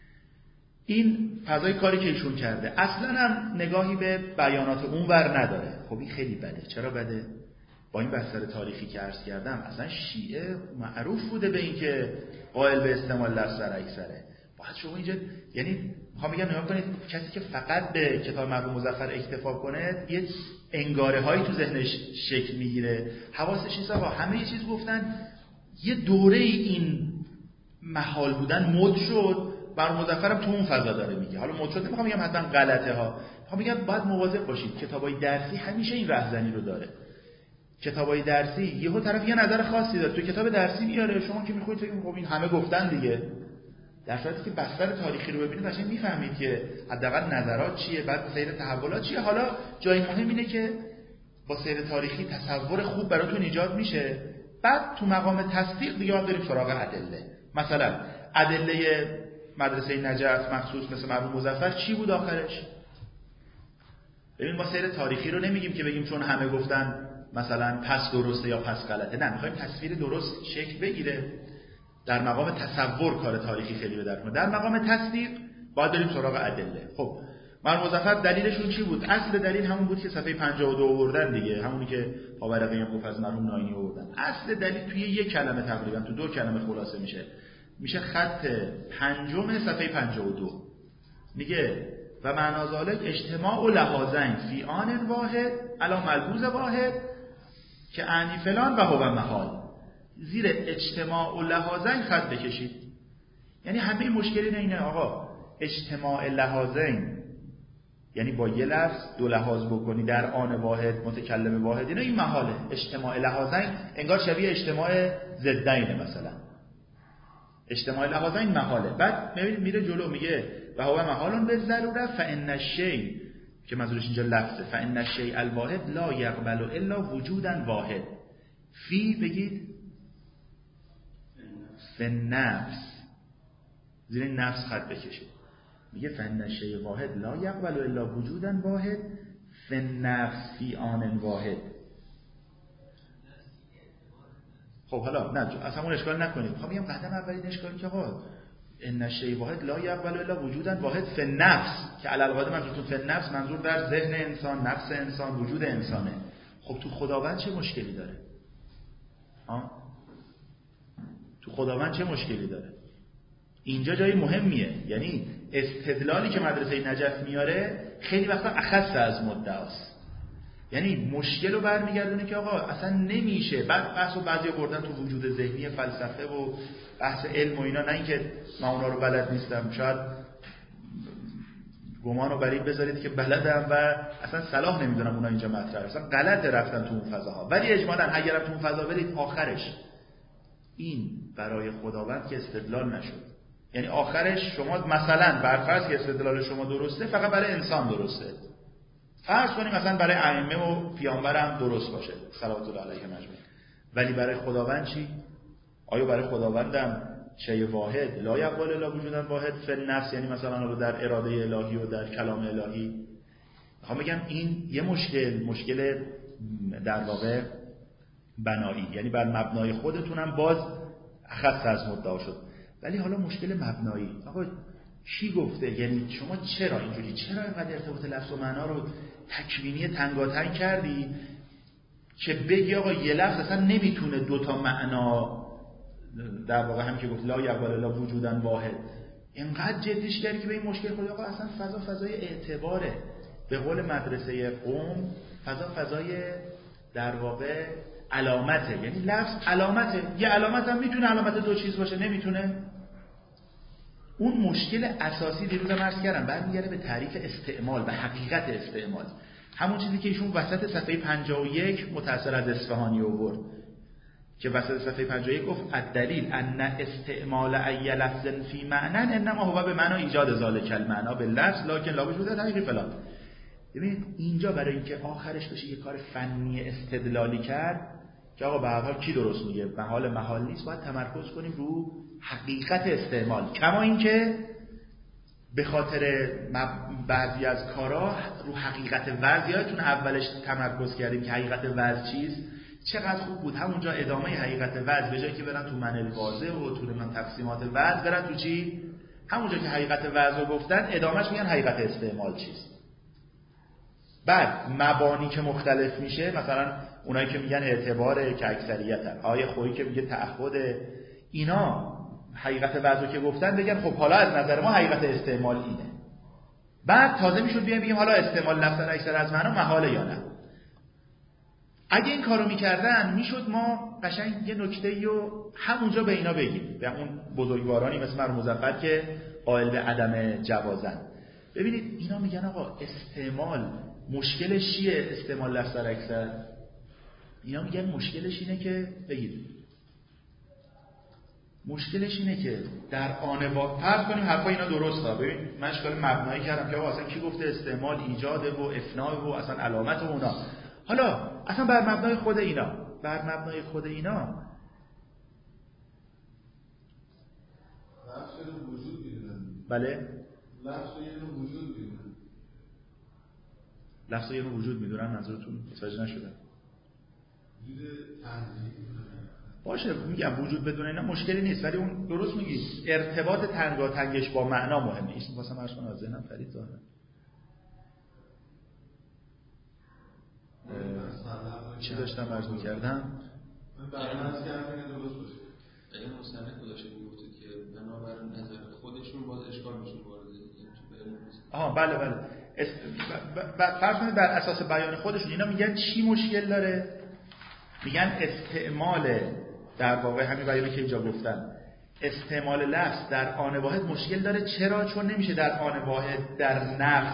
این فضای کاری که ایشون کرده اصلا هم نگاهی به بیانات اونور نداره. خب این خیلی بده. چرا بده؟ با این بستر تاریخی که عرض کردم اصلا شیعه معروف بوده به این که قائل به استعمال لفظ در اکثره. باید شما اینجا، یعنی میخوام بگم نگاه کنید، کسی که فقط به کتاب مرحوم مظفر اکتفا کنه یه انگاره هایی تو ذهنش شکل میگیره، حواسش نیست آقا همه یه چیز گفتن، یه دوره این محال بودن مد شد. بر مظفرم تو اون فضا داره میگه. حالا مد شد نمیخوام بگم حتما غلطه ها، میخوام بگم باید مواظب باشید. کتابای درسی همیشه این رهزنی رو داره. کتابای درسی یهو طرف یه نظر خاصی داره، تو کتاب درسی میاره، شما که میخواید بگید خب این همه گفتن دیگه، در صورتی که بستر تاریخی رو ببینید قشنگ میفهمید که حداقل نظرات چیه، بعد سیر تحولات چیه. حالا جای مهم اینه که با سیر تاریخی تصور خوب براتون ایجاد میشه، بعد تو مقام تصدیق دیگه باید بریم سراغ ادله. مثلا ادله مدرسه نجف مخصوص مثل مرحوم مظفر چی بود آخرش؟ ببین ما سیر تاریخی رو نمیگیم که بگیم چون همه گفتن مثلا پس درسته یا پس غلطه، نه، میخوایم تصویر درست شکل بگیره. در مقام تصور کار تاریخی خیلی به درد میاد. در مقام تصدیق باید بریم سراغ ادله. خب مرحوم مظفر دلیلشون چی بود؟ اصل دلیل همون بود که صفحه پنجاه و دو آوردن دیگه، همونی که پاورقی هم گفت از مرحوم ناینی آوردن. اصل دلیل توی یک کلمه تقریبا تو دو کلمه خلاصه میشه، میشه خط پنجم صفحه پنجاه و دو. میگه و معنا ذالک اجتماع و لحاظین فی آن واحد علی ملحوظ واحد که اعنی فلان و هو محال. زیر اجتماع و لحاظین خط بکشید، یعنی همه مشکلی اینه آقا اجتماع لحاظین یعنی با یه لفظ دو لحاظ بکنی در آن واحد متکلم واحد، اینا این محاله. اجتماع لحاظین انگار شبیه اجتماع ضدینه، مثلا اجتماع لحاظین محاله. بعد میبینید میره جلو میگه و هو محالون به ضروره فان الشیء، که منظورش اینجا لفظه، فان الشیء الواحد لا یقبل الا وجودا واحد فی، بگید فالنفس، زیر نفس خط بکشید، میگه فان الشیء واحد لا یقبل الا وجودا واحد فالنفس فی آن واحد. خب حالا نه اصلا اون اشکال نکنید، میخوام بگم قدم اولین اشکالی که آقا ان الشیء واحد لا یقبل الا وجودا واحد فالنفس، که علی القاعده منظورتون فالنفس منظور در ذهن انسان، نفس انسان، وجود انسانه. خب تو خداوند چه مشکلی داره؟ ها تو خداوند چه مشکلی داره؟ اینجا جای مهمیه. یعنی استدلالی که مدرسه نجف میاره خیلی وقتا اخص از مدعاست، یعنی مشکل رو برمیگردونه که آقا اصلا نمیشه. بعد بحثو بعضی بردن تو وجود ذهنی فلسفه و بحث علم و اینا، نه اینکه من اونا رو بلد نیستم، شاید گمان رو برید بذارید که بلدم و اصلا صلاح نمیدونم اونا اینجا مطرح، اصلا غلط رفتن تو اون فضاها. ولی اجمالاً اگرم تو اون فضا برید آخرش این برای خداوند که استدلال نشد. یعنی آخرش شما مثلا برفرض که استدلال شما درسته فقط برای انسان درسته، فرض کنیم مثلا برای ائمه و پیامبر هم درست باشه صلوات الله علیهم اجمعین، ولی برای خداوند چی؟ آیا برای خداوندم شیء واحد لا یقبل الا وجودا واحد فی النفس، یعنی مثلا رو در اراده الهی و در کلام الهی؟ میخوام بگم این یه مشکل مشکل در واقع بنایی، یعنی بر مبنای خودتونم باز خاص از مدعا شد. ولی حالا مشکل مبنایی، آقا کی گفته؟ یعنی شما چرا اینجوری، چرا اینقدر ارتباط لفظ و معنا رو تکوینی تنگاتنگ کردی که بگی آقا یه لفظ اصلا نمیتونه دوتا معنا، در واقع هم که گفت لا یقبل الا وجودا واحد، اینقدر جدیش کردی که به این مشکل خود آقا اصلا فضا فضای اعتباره. به قول مدرسه قم فضا فضای در واقع علامته، یعنی لفظ علامته. یه علامت هم میتونه علامت دو چیز باشه، نمیتونه؟ اون مشکل اساسی دیروز هم عرض کردم برمیگرده به تعریف استعمال، به حقیقت استعمال. همون چیزی که ایشون وسط صفحه پنجاه و یک متأثر از اصفهانی آورد که وسط صفحه پنجاه و یک گفت الدلیل ان استعمال ای لفظ فی معنی انما هو به معنا ایجاد ذالک المعنا باللفظ لکن لا وجود تحقیقی فلان. ببینید اینجا برای اینکه آخرش بشه یه کار فنی استدلالی کرد که آقا به هر حال کی درست میگه، محال محال نیست، باید تمرکز کنیم رو حقیقت استعمال. کما اینکه به خاطر بعضی از کارا رو حقیقت وضع، یادتون اولش تمرکز کردیم که حقیقت وضع چیست، چقدر خوب بود همونجا ادامه حقیقت وضع به جایی که برن تو من الواضع و تو من تقسیمات وضع برن تو چی، همونجا که حقیقت وضع رو گفتن ادامهش میگن حقیقت استعمال چیست. بعد مبانی که مختلف میشه، مثلا اونایی که میگن اعتبار که اکثریتن، آیه خویی که میگه تعهد، اینا حقیقت وضع رو که گفتن بگن خب حالا از نظر ما حقیقت استعمال اینه. بعد تازه میشد بیایم بگیم حالا استعمال لفظ اکثر از معنا محاله یا نه. اگه این کارو میکردن میشد ما قشنگ یه نکته‌ای رو همونجا به اینا بگیم، به اون بزرگوارانی مثل مرحوم مظفر که قائل به عدم جوازن. ببینید اینا میگن آقا استعمال مشکلش چیه؟ استعمال لفظ اکثر، اینا میگن مشکلش اینه که بگید مشکلش اینه که در آن با فرض کنیم حرفا اینا درسته. ببین من اشکال مبنایی کردم که آقا اصلا کی گفته استعمال ایجاده و افنای و اصلا علامت و اونا. حالا اصلا بر مبنای خود اینا بر مبنای خود اینا لفظ رو وجود میدونن. بله لفظ رو یه نوع وجود میدونن. لفظ رو یه نوع وجود میدونن. منظورتون متوجه نشده؟ وجود تنزیل باشه میگم وجود بدون اینا مشکلی نیست، ولی اون درست میگی ارتباط تنگاتنگش با معنا مهمه. ایش می‌خواستم عرض کنم از ذهنم فرید ظاهرا چی داشتم عرض می‌کردم؟ من برنامه‌ریزی کردم که درست باشه. اگه مصنف خودشون میگفتید که بنابر نظر خودشون باز اشکال میشه وارد آها بله بله فرض کنید بر اساس بیان خودشون اینا میگن چی مشکل داره؟ میگن استعمال در واقع همین بیانی که اینجا گفتن استعمال لفظ در آن واحد مشکل داره. چرا؟ چون نمیشه در آن واحد در نفس.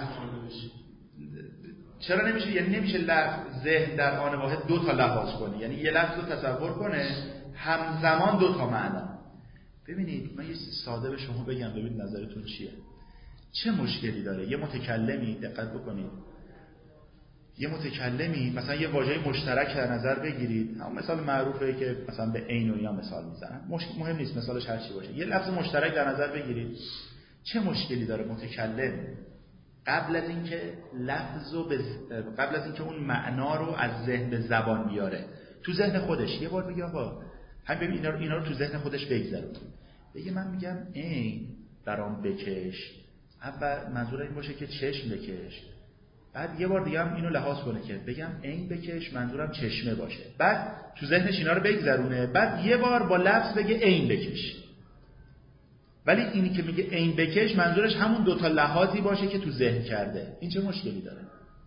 چرا نمیشه؟ یعنی نمیشه لفظ ذهن در آن واحد دو تا لحاظ کنه، یعنی یه لفظ رو تصور کنه همزمان دو تا معنا. ببینید من یه ساده به شما بگم ببینید نظرتون چیه. چه مشکلی داره یه متکلمی، دقت بکنید، یه متکلمی مثلا یه واژه مشترک در نظر بگیرید، همون مثال معروفه که مثلا به عین و اینا مثال میزنن، مهم نیست مثالش هر چی باشه، یه لفظ مشترک در نظر بگیرید. چه مشکلی داره متکلم قبل از اینکه لفظو به قبل از اینکه اون معنا رو از ذهن به زبان بیاره تو ذهن خودش یه بار بگه آقا هم ببین اینا رو اینا رو تو ذهن خودش بگذره، بگه من میگم عین برام بکش، اول منظور این باشه که چشم بکش، بعد یه بار دیگه هم اینو لحاظ کنه که بگم عین بکش منظورم چشمه باشه، بعد تو ذهنش اینا رو بگذرونه، بعد یه بار با لفظ بگه عین بکش. ولی اینی که میگه عین بکش منظورش همون دوتا لحاظی باشه که تو ذهن کرده. این چه مشکلی داره؟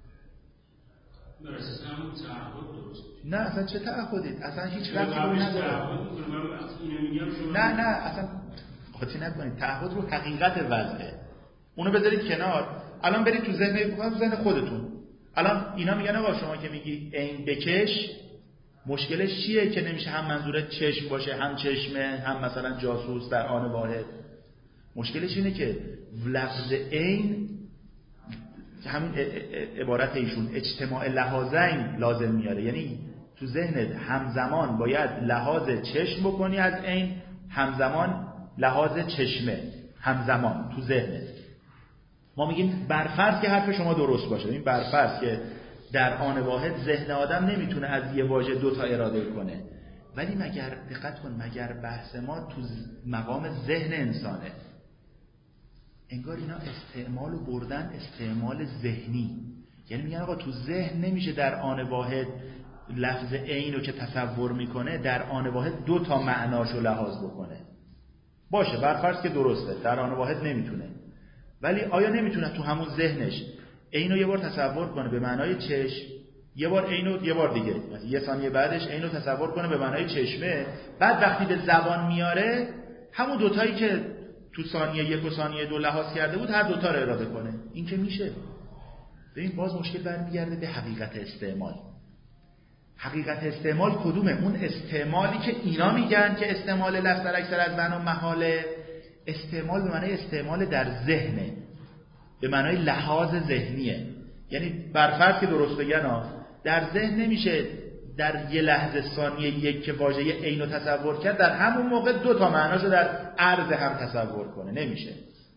نه اصلا چه تعهدی؟ اصلا هیچ ربطی نداره. نه نه اصلا خاطی نکنید، تعهد رو حقیقت وضعه، اونو بذارید کنار. الان برید تو ذهن تو ذهن خودتون، الان اینا میگن آقا شما که میگی عین بکش مشکلش چیه که نمیشه هم منظورت چشم باشه هم چشمه هم مثلا جاسوس در آن واحد؟ مشکلش اینه که لفظ عین همین عبارت ایشون اجتماع لحاظین لازم میاره، یعنی تو ذهنت همزمان باید لحاظ چشم بکنی از عین، همزمان لحاظ چشمه، همزمان تو ذهنت. ما میگیم برفرض که حرف شما درست باشه، این برفرض که در آن واحد ذهن آدم نمیتونه از یه واژه دو تا اراده کنه، ولی مگر دقت کن مگر بحث ما تو مقام ذهن انسانه، انگار اینا استعمال و بردن استعمال ذهنی، یعنی میگن آقا تو ذهن نمیشه در آن واحد لفظ عین رو که تصور میکنه در آن واحد دو تا معناشو لحاظ بکنه. باشه برفرض که درسته در آن واحد نمیتونه، ولی آیا نمیتونه تو همون ذهنش عینو یه بار تصور کنه به معنای چشم، یه بار عینو یه بار دیگه مثلا یه ثانیه بعدش عینو تصور کنه به معنای چشمه، بعد وقتی به زبان میاره همون دوتایی که تو ثانیه یک و ثانیه دو لحاظ کرده بود هر دوتا رو اراده کنه. این که میشه. ببین باز مشکل برمیگرده به حقیقت استعمال. حقیقت استعمال کدومه؟ اون استعمالی که اینا میگن که استعمال لفظ در اکثر از معنا محاله. استعمال به معنای استعمال در ذهنه، به معنای لحاظ ذهنیه. یعنی برفرض که درست بگن ها، در ذهن نمیشه در یه لحظه ثانیه یک که واژه عین رو تصور کرد در همون موقع دو تا معناشو در عرض هم تصور کنه، نمیشه.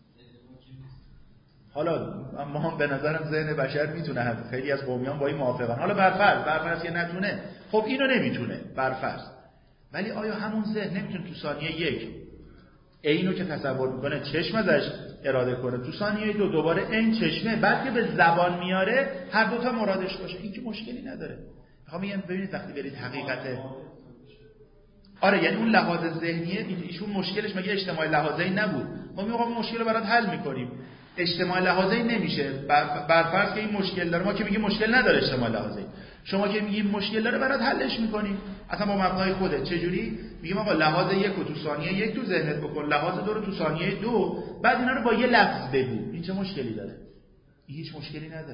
حالا ما به نظرم ذهن بشر میتونه، خیلی از قومیان با این موافقن. حالا برفرض برفرض که نتونه، خب اینو نمیتونه برفرض، ولی آیا همون ذهن نمیتونه تو ثانیه یک اینو که تصور میکنه چشم ازش اراده کنه، تو ثانیه دو دوباره این چشمه، بعد که به زبان میاره هر دوتا مرادش باشه؟ این که مشکلی نداره. میخوام بگم ببینید وقتی برید حقیقت، آره یعنی اون لحاظ ذهنیه ایشون مشکلش مگه اجتماع لحاظی نبود؟ ما میگم مشکل رو برات حل میکنیم. اجتماع لحاظی نمیشه. برفرض که این مشکل داره، ما که میگیم مشکل نداره اجتماع لحاظی، شما که میگیم مشکل داره برات حلش میکنیم اصلا با مبنای خوده. چجوری؟ میگیم آقا لحاظ یک رو تو ثانیه یک تو ذهنت بکن، لحاظ دو رو تو ثانیه دو، بعد اینا رو با یه لفظ بگو. این چه مشکلی داره؟ این هیچ مشکلی نداره.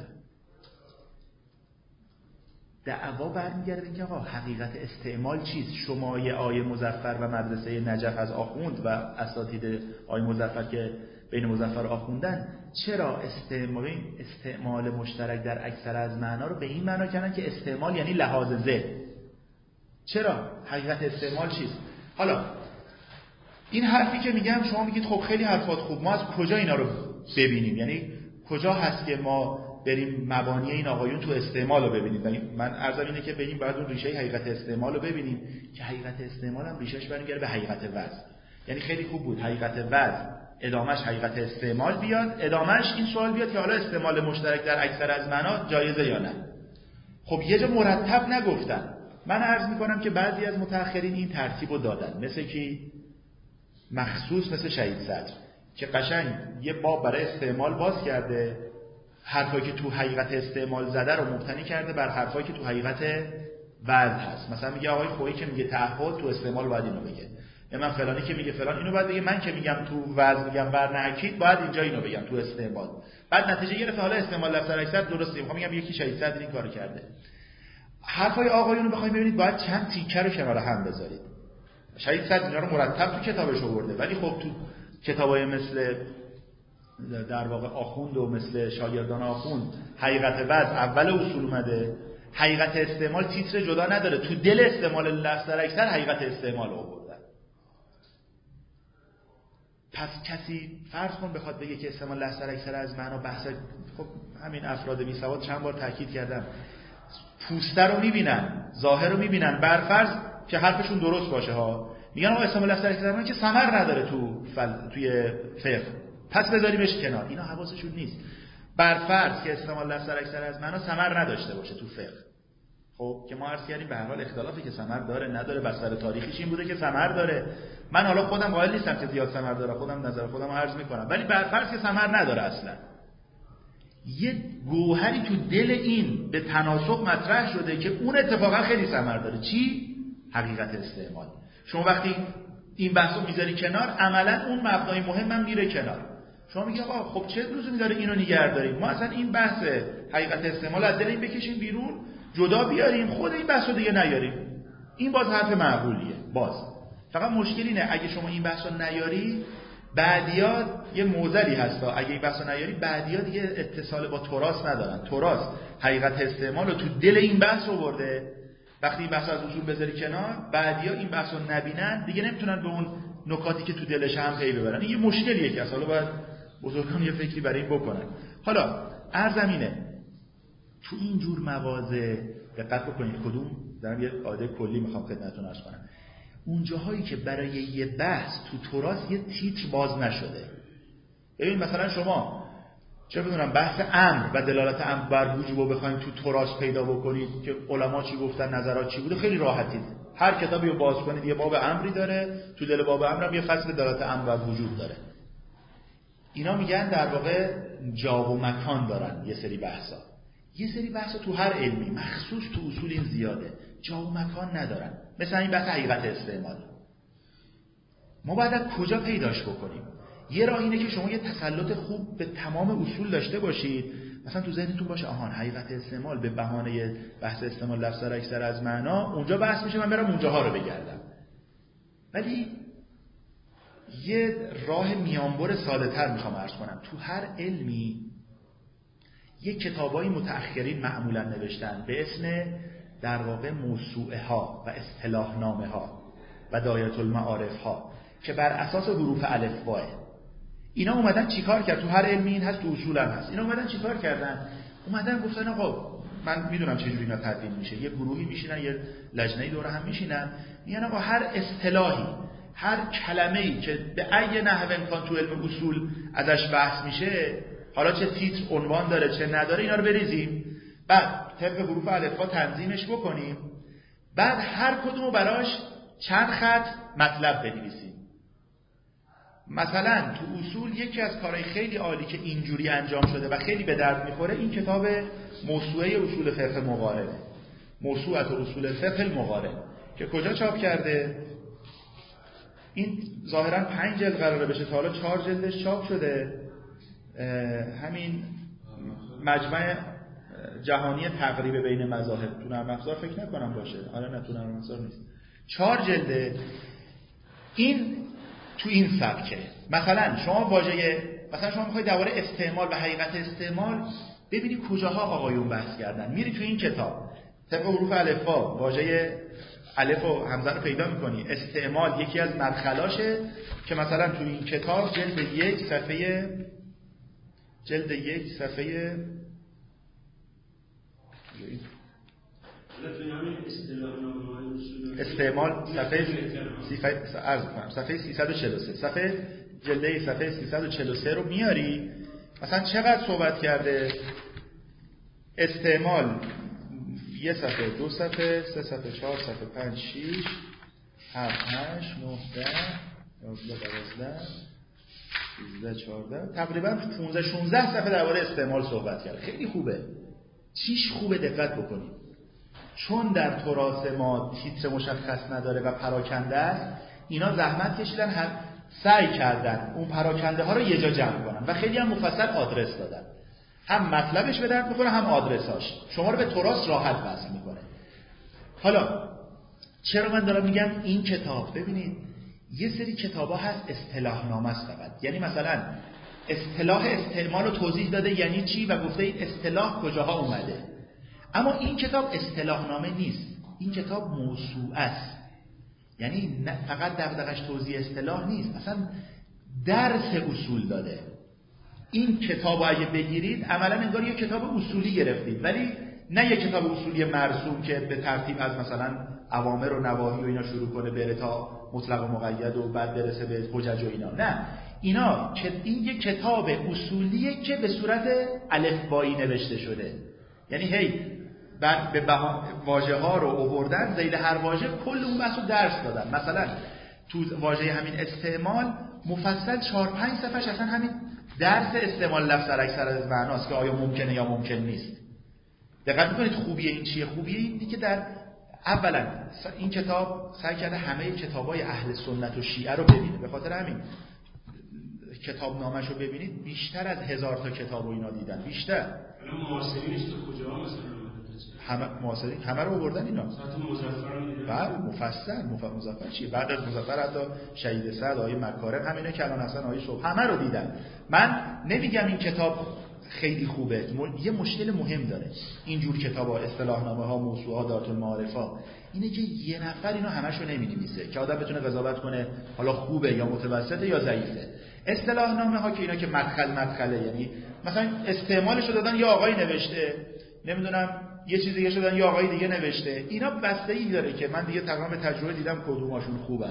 دعوا برمیگرده اینکه آقا حقیقت استعمال چیست؟ شما یه آیه مظفر و مدرسه نجف از آخوند و اساتید آیه مظفر که بین مظفر آخوندن، چرا استعمال استعمال مشترک در اکثر از معنا رو به این معنا کردن که استعمال یعنی لحاظ ذهن؟ چرا؟ حقیقت استعمال چیست؟ حالا این حرفی که میگم شما میگید خب خیلی حرفات خوب، ما از کجا اینا رو ببینیم؟ یعنی کجا هست که ما بریم مبانی این آقایون تو استعمال رو ببینیم؟ یعنی من عرضم اینه که بریم بعد اون ریشه حقیقت استعمال رو ببینیم که حقیقت استعمال هم ریشهش برمیگره به حقیقت وضع. یعنی خیلی خوب بود حقیقت وضع ادامش حقیقت استعمال بیاد، ادامش این سوال بیاد که حالا استعمال مشترک در اکثر از معنا جایزه یا نه. خب یه جا مرتب نگفتن. من عرض میکنم که بعضی از متأخرین این ترتیب رو دادن، مثل کی؟ مخصوص مثل شهید صدر که قشنگ یه باب برای استعمال باز کرده، حرفایی که تو حقیقت استعمال زده رو مبتنی کرده بر حرفایی که تو حقیقت وضع هست. مثلا میگه آقای خویی که میگه تعهد تو استعمال باید اینو بگه، یا من فلانی که میگه فلان اینو باید بگه، من که میگم تو وضع میگم برنهکید باید اینجا اینو بگم تو استعمال. بعد نتیجه گرفت حالا استعمال لفظ اکثر درسته. میخوام میگم یکی شهید صدر این کارو کرده. حرفای آقایون رو بخواید ببینید باید چند تیکه رو کنار هم بذارید. شهید صدر اینا رو مرتب تو کتابش آورده، ولی خب تو کتابای مثل در واقع آخوند و مثل شاگردان آخوند حقیقت وضع اول اصول اومده، حقیقت استعمال تیتر جدا نداره، تو دل استعمال لفظ در اکثر حقیقت استعمال آوردن. پس کسی فرض کن بخواد بگه که استعمال لفظ در اکثر از معنا بحث، خب همین افراد بی سواد چند بار تاکید کردم پوسته رو میبینن، ظاهر رو میبینن، برفرض که حرفشون درست باشه ها، میگن آقا استعمال لفظ در اکثر از معنا که ثمر نداره تو فل... توی فقه، پس بذاریمش کنار. اینا حواسشون نیست. برفرض که استعمال لفظ در اکثر از معنا ثمر نداشته باشه تو فقه، خب که ما عرض کردیم به هر حال اختلافی که ثمر داره نداره بستر تاریخیش این بوده که ثمر داره. من حالا خودم قائل نیستم که زیاد ثمر داره، خودم نظر خودم عرض میکنم، ولی برفرض که ثمر نداره اصلا، یه گوهری تو دل این به تناسق مطرح شده که اون اتفاقا خیلی ثمر داره. چی؟ حقیقت استعمال. شما وقتی این بحثو میذاری کنار، عملا اون مبنای مهم هم میره کنار. شما میگی آقا خب چه لزومی داره اینو نگه داریم؟ ما اصلا این بحث حقیقت استعمال از دل این بکشیم بیرون، جدا بیاریم، خود این بحثو دیگه نیاریم. این باز حرف معقولیه. باز فقط مشکل اینه اگه شما این بحثو نیاری، بعدیا یه معضلی هستا. اگه این بحثو نیاری، بعدیا دیگه اتصال با تراث ندارن. تراث حقیقت استعمال رو تو دل این بحث آورده. وقتی این بحث از اصول بذاری کنار، بعدیا این بحثو نبینن، دیگه نمیتونن به اون نکاتی که تو دلش هم پی ببرن. این یه مشکلیه که اصلا باید بزرگان یه فکری برای این بکنن. حالا عرضم اینه، تو این جور مواضع دقت بکنید. کدوم دارم یه قاعده کلی میخوام خدمتتون عرض کنم. اون جاهایی که برای یه بحث تو تراث یه تیتر باز نشده. ببین مثلا شما چه بدونم بحث امر و دلالت امر بر وجوب رو بخواید تو تراث پیدا بکنید که علما چی گفتن، نظرات چی بوده، خیلی راحتید. هر کتابی رو باز کنید یه باب امری داره، تو دل باب امر هم یه فصل دلالت امر بر وجوب داره. اینا میگن در واقع جا و مکان دارن. یه سری بحثا یه سری بحثا تو هر علمی مخصوص تو اصول این زیاده، جا و مکان ندارن. مثلا این بحث حقیقت استعمال، ما باید از کجا پیداش بکنیم؟ یه راه اینه که شما یه تسلط خوب به تمام اصول داشته باشید، مثلا تو ذهنتون باشه آهان حقیقت استعمال به بهانه بحث استعمال لفظ اکثر از معنا اونجا بحث میشه، من برم اونجاها رو بگردم. ولی یه راه میانبر ساده تر میخوام عرض کنم. تو هر علمی یه کتابای متأخرین معمولا نوشتن به اسم در واقع موسوعه ها و اصطلاح نامه ها و دایره المعارف ها که بر اساس حروف الفباه. اینا اومدن چیکار کرد؟ تو هر علمی این هست، تو اصول هم هست. اینا اومدن چیکار کردن؟ اومدن گفتن آقا من میدونم چه جوری اینا تدوین میشه، یه گروهی میشینن، یه لجنه‌ای دوره هم میشینن، میگن آقا هر اصطلاحی، هر کلمه‌ای که به ای نحو امکان تو علم اصول ازش بحث میشه، حالا چه تیتر عنوان داره چه نداره، اینا رو بریزیم، بعد طبق حروف الفبا تنظیمش بکنیم، بعد هر کدومو براش چند خط مطلب بنویسیم. مثلا تو اصول یکی از کارهای خیلی عالی که اینجوری انجام شده و خیلی به درد میخوره این کتاب موسوعه اصول فقه مقارنه، موسوعه اصول فقه المقارن، که کجا چاپ کرده؟ این ظاهرا پنج جلد قراره بشه، تا حالا چهار جلدش چاپ شده. همین مجمع جهانی تقریب بین مذاهب، تو نرم افزار فکر نکنم باشه، آره نه تو نرم افزار نیست، چهار جلده. این تو این سبکه. مثلا شما واژه، مثلا شما میخواید درباره استعمال و حقیقت استعمال ببینید کجاها آقایون بحث کردن، میری تو این کتاب طبق حروف الفبا واژه الف و همزه رو پیدا میکنی، استعمال یکی از مدخلاشه که مثلا تو این کتاب جلد یک صفحه جلد یک صفحه استعمال صفحه صفحه سیصد و چهل و سه صفحه جلد صفحه سیصد و چهل و سه رو میاری، مثلا چقدر صحبت کرده استعمال؟ یه صفحه، دو صفحه، سه صفحه، چهار صفحه، پنج، شیش، هفت، هشت، نه، ده، یازده، دوازده، سیزده، چهارده، تقریبا پانزده شانزده صفحه درباره استعمال صحبت کرده. خیلی خوبه. چیش خوبه دقت بکنید، چون در تراث ما تیتر مشخص نداره و پراکنده است، اینا زحمت کشیدن، هر سعی کردن اون پراکنده ها رو یه جا جمع کنن و خیلی هم مفصل آدرس دادن، هم مطلبش به درد میخوره هم آدرساش، شما رو به تراث راحت وصل میکنه. حالا چرا من دارم میگم این کتاب؟ ببینید یه سری کتابا هست اصطلاح نامه است فقط، یعنی مثلا اصطلاح استعمال رو توضیح داده یعنی چی و گفته این اصطلاح کجاها اومده. اما این کتاب اصطلاح نامه نیست، این کتاب موسوعه است، یعنی فقط دغدغش توضیح اصطلاح نیست، اصلا درس اصول داده. این کتاب اگه بگیرید عملا انگار یه کتاب اصولی گرفتید، ولی نه یه کتاب اصولی مرسوم که به ترتیب از مثلا اوامر و نواهی و اینا شروع کنه بره تا مطلق و مقید و بعد برسه به حجج و اینا. نه، اینا این یه کتاب اصولیه که به صورت الفبایی نوشته شده، یعنی هی بعد به واژه ها رو آوردن، زید هر واژه کل اون بحث رو درس دادن. مثلا تو واژه همین استعمال مفصل چهار پنج صفحش اصلا همین درس استعمال لفظ اکثر از معناست که آیا ممکنه یا ممکن نیست. دقت میکنید خوبیه این چیه؟ خوبیه اینه که در اولا این کتاب سعی کرده همه کتابای اهل سنت و شیعه رو ببینه، به خاطر همین کتاب نامش رو ببینید بیشتر از هزار تا کتاب و اینا دیدن، بیشتر. الان معاصرینش تو کجا مثلا همه معاصرین همه رو آوردن اینا. ساعت مظفر رو دیدن. بعد مفصل مظفر چیه؟ بعد از مظفر حتی شهید سعد، آیه مکارم، همینا که الان اصلا آیه صبح همه رو دیدن. من نمیگم این کتاب خیلی خوبه، یه مشکل مهم داره اینجور کتابا، اصطلاح نامه ها، موسوعات، دارت المعارف ها، اینه که یه نفر اینو همشو نمی‌نویسه که آدم بتونه قضاوت کنه حالا خوبه یا متوسطه یا ضعیفه. اصطلاح نامه ها که اینا که مدخل مدخله، یعنی مثلا استعمالش رو دادن یا آقای نوشته، نمیدونم یه چیز دیگه شدن یا آقای دیگه نوشته، اینا بستگی داره که من دیگه تقریبا به تجربه دیدم کدوماشون خوبن.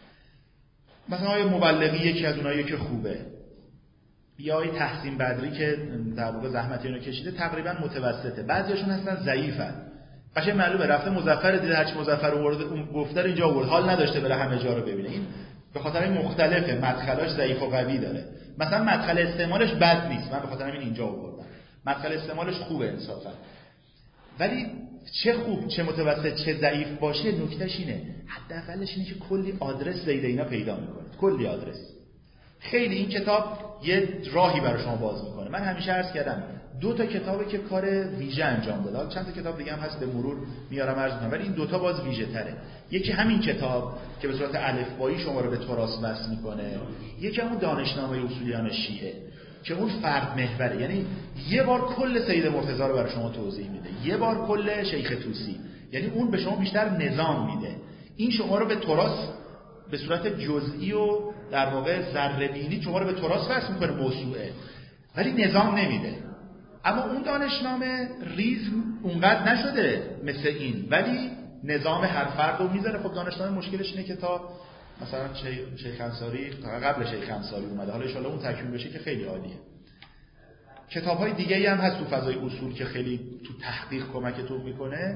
مثلا آیه مبلغی یکی از اوناییه که خوبه، یا آیه تحسین بدری که در واقع زحمت اینو کشیده تقریبا متوسطه، بعضیاشون هستن ضعیفن. قشنگ معلومه رفته مظفر دیده هرچی مظفر آورده اون گفتار اینجا آورد، حال نداشته بره همه جا رو ببینه. این به خاطر این مختلفه، مدخلاش ضعیف و قوی داره. مثلا مدخل استعمالش بد نیست، من به خاطر همین اینجا آوردم. مدخل استعمالش خوبه انصافا. ولی چه خوب چه متوسط چه ضعیف باشه، نکتهش اینه حداقلش اینه که کلی آدرس زید اینا پیدا میکنه، کلی آدرس. خیلی این کتاب یه راهی برای شما باز میکنه. من همیشه عرض کردم دو تا کتابه که کار ویژه انجام داده. چند تا کتاب دیگه هم هست به مرور میارم عرض میکنم، ولی این دوتا باز ویژه تره. یکی همین کتاب که به صورت الفبایی شما رو به تراث وصل میکنه، یکی همون دانشنامه اصولیان شیعه که اون فرد محوره، یعنی یه بار کل سید مرتضی رو برای شما توضیح میده، یه بار کل شیخ طوسی، یعنی اون به شما بیشتر نظام میده، این شما رو به تراث به صورت جزئی و در واقع ذره‌بینی شما رو به تراث وصل میکنه موسوعه، ولی نظام نمیده. اما اون دانشنامه ریز اونقدر نشده مثل این، ولی نظام هر فرد رو میذاره. خب دانشنامه مشکلش اینه که تا مثلا شیخ انصاری قبل شیخ انصاری اومده، حالا ان شاء الله اون تکمیل بشه که خیلی عالیه. کتاب‌های دیگه‌ای هم هست تو فضای اصول که خیلی تو تحقیق کمکتون میکنه.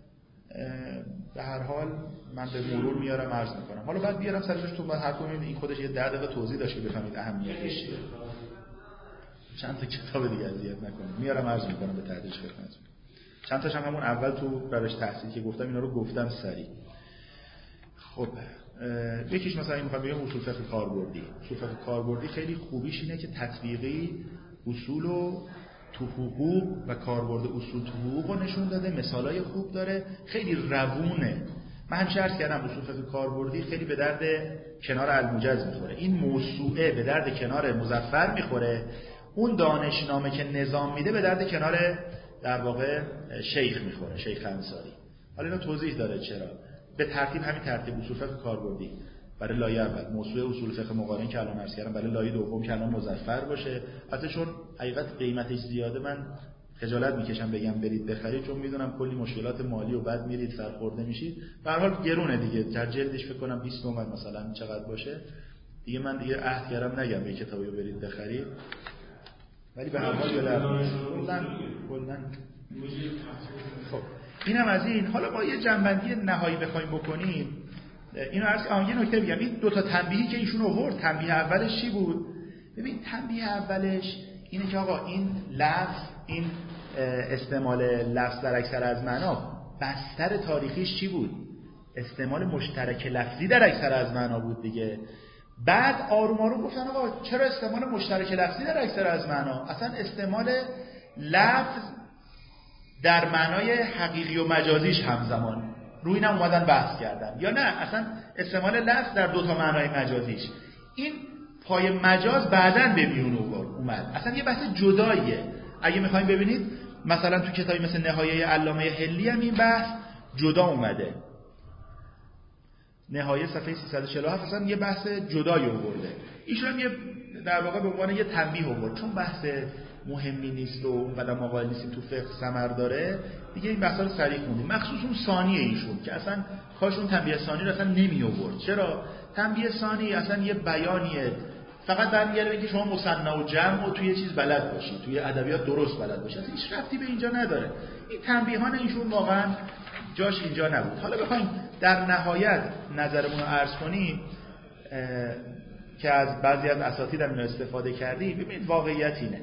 به هر حال من به مرور میارم عرض میکنم. حالا بعد بیارم سرش تو بعد هر کدوم این خودش یه ده دقیقه توضیح داشت که بفهمید اهمیتش چیه. چند تا کتاب دیگه اذیت نکنید، میارم عرض میکنم به تدریج خدمتتون. چند تاش هم همون اول تو روش تحصیل که گفتم اینا رو گفتم سریع. خب یکیش مثلا این میخوام بگم اصول فقه کاربردی. اصول فقه کاربردی خیلی خوبیش اینه که تطبیقی اصول و تو حقوق و کاربرد اصول تو حقوق رو نشون داده، مثالای خوب داره، خیلی روونه. من همیشه عرض کردم اصول فقه کاربردی خیلی به درد کنار الموجز میخوره، این موسوعه به درد کنار مظفر میخوره، اون دانشنامه که نظام میده به درد کنار در واقع شیخ میخوره، شیخ انصاری. حالا اینو توضیح داره چرا. به ترتیب همین ترتیب اصول فقه کاربردی برای لایه اول، موسوعه اصول فقه مقارن که الان عرض کردم، برای لایه دوم که الان مظفر باشه. البته چون حقیقت قیمتش زیاده من خجالت میکشم بگم برید بخرید، چون میدونم کلی مشکلات مالی و بعد میرید سرخورده میشید. به هر حال گرونه دیگه، در جلدش فکر کنم بیست تومن مثلا چقدر باشه دیگه. من دیگه عهد کردم نگم به کتابی رو برید بخرید، ولی به هر حال کلا کلا خب اینم از این. حالا با یه جنبندی نهایی بخوایم بکنیم اینو عرض آن یه نکته بگم. این دو تا تنبیهی که ایشون آورد، تنبیه اولش چی بود؟ ببین تنبیه اولش اینه که آقا این لفظ، این استعمال لفظ در اکثر از معنا بستر تاریخیش چی بود؟ استعمال مشترک لفظی در اکثر از معنا بود دیگه. بعد آروم آروم گفتن آقا چرا استعمال مشترک لفظی در اکثر از معنا؟ اصلا استعمال لفظ در معنای حقیقی و مجازیش همزمان، روی اینم اومدن بحث کردن. یا نه اصلا استعمال لفظ در دو تا معنای مجازیش، این پای مجاز بعداً به میون اومد، اصلا یه بحث جداییه. اگه میخوایم ببینید مثلا تو کتابی مثل نهایه علامه حلی هم این بحث جدا اومده. نهایه صفحه سیصد و چهل و هفت اصلا یه بحث جدایی آورده. ایشون هم یه در واقع به عنوان یه تنبیه آورد، چون بحث مهمی نیست و اونقدر مقایل نیستیم تو فقه ثمر داره دیگه، این بحثا رو سریع خوندیم. مخصوص اون ثانیه ایشون که اصلا کاش اون تنبیه ثانی رو اصلا نمی آورد. چرا؟ تنبیه ثانی اصلا یه بیانیه، فقط برمیگرده اینکه شما مثنی و جمع و توی یه چیز بلد باشید، توی ادبیات درست بلد باشید، اصلا هیچ ربطی به اینجا نداره. این تنبیهان ایشون واقعا جاش اینجا نبود. حالا بخوایم در نهایت نظرمون رو عرض کنیم که از بعضی از اساتید هم استفاده کردیم. ببینید واقعیت اینه،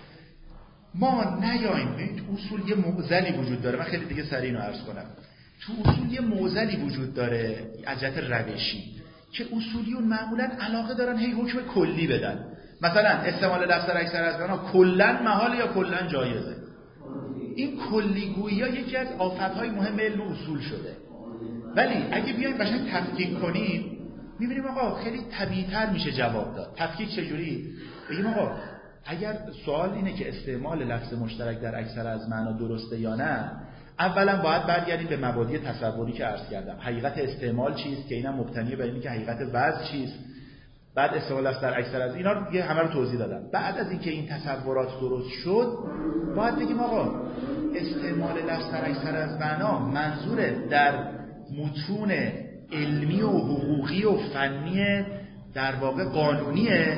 ما نیاییم ببینید اصول یه معضلی وجود داره. من خیلی دیگه سریع اینو عرض کنم. تو اصول یه معضلی وجود داره از جهت روشی که اصولیون معمولا علاقه دارن هی حکم کلی بدن. مثلا استعمال لفظ در اکثر از معنا کلا محال یا کلا جایزه. این کلیگویی یکی از آفت‌های مهم علم اصول شده. ولی اگه بیایم قشنگ تفکیک کنیم می‌بینیم آقا خیلی طبیعی‌تر میشه جواب داد. تفکیک چجوری؟ بگیم آقا اگر سوال اینه که استعمال لفظ مشترک در اکثر از معنا درسته یا نه، اولا باید برگردیم به مبادی تصوری که عرض کردم. حقیقت استعمال چیست که اینم مبتنی بر اینه که حقیقت وضع چیست. بعد استعمال لفظ در اکثر از اینا دیگه همه رو توضیح دادم. بعد از اینکه این تصورات درست شد باید بگیم آقا استعمال لفظ در اکثر از معنا منظور در متون علمی و حقوقی و فنی در واقع قانونیه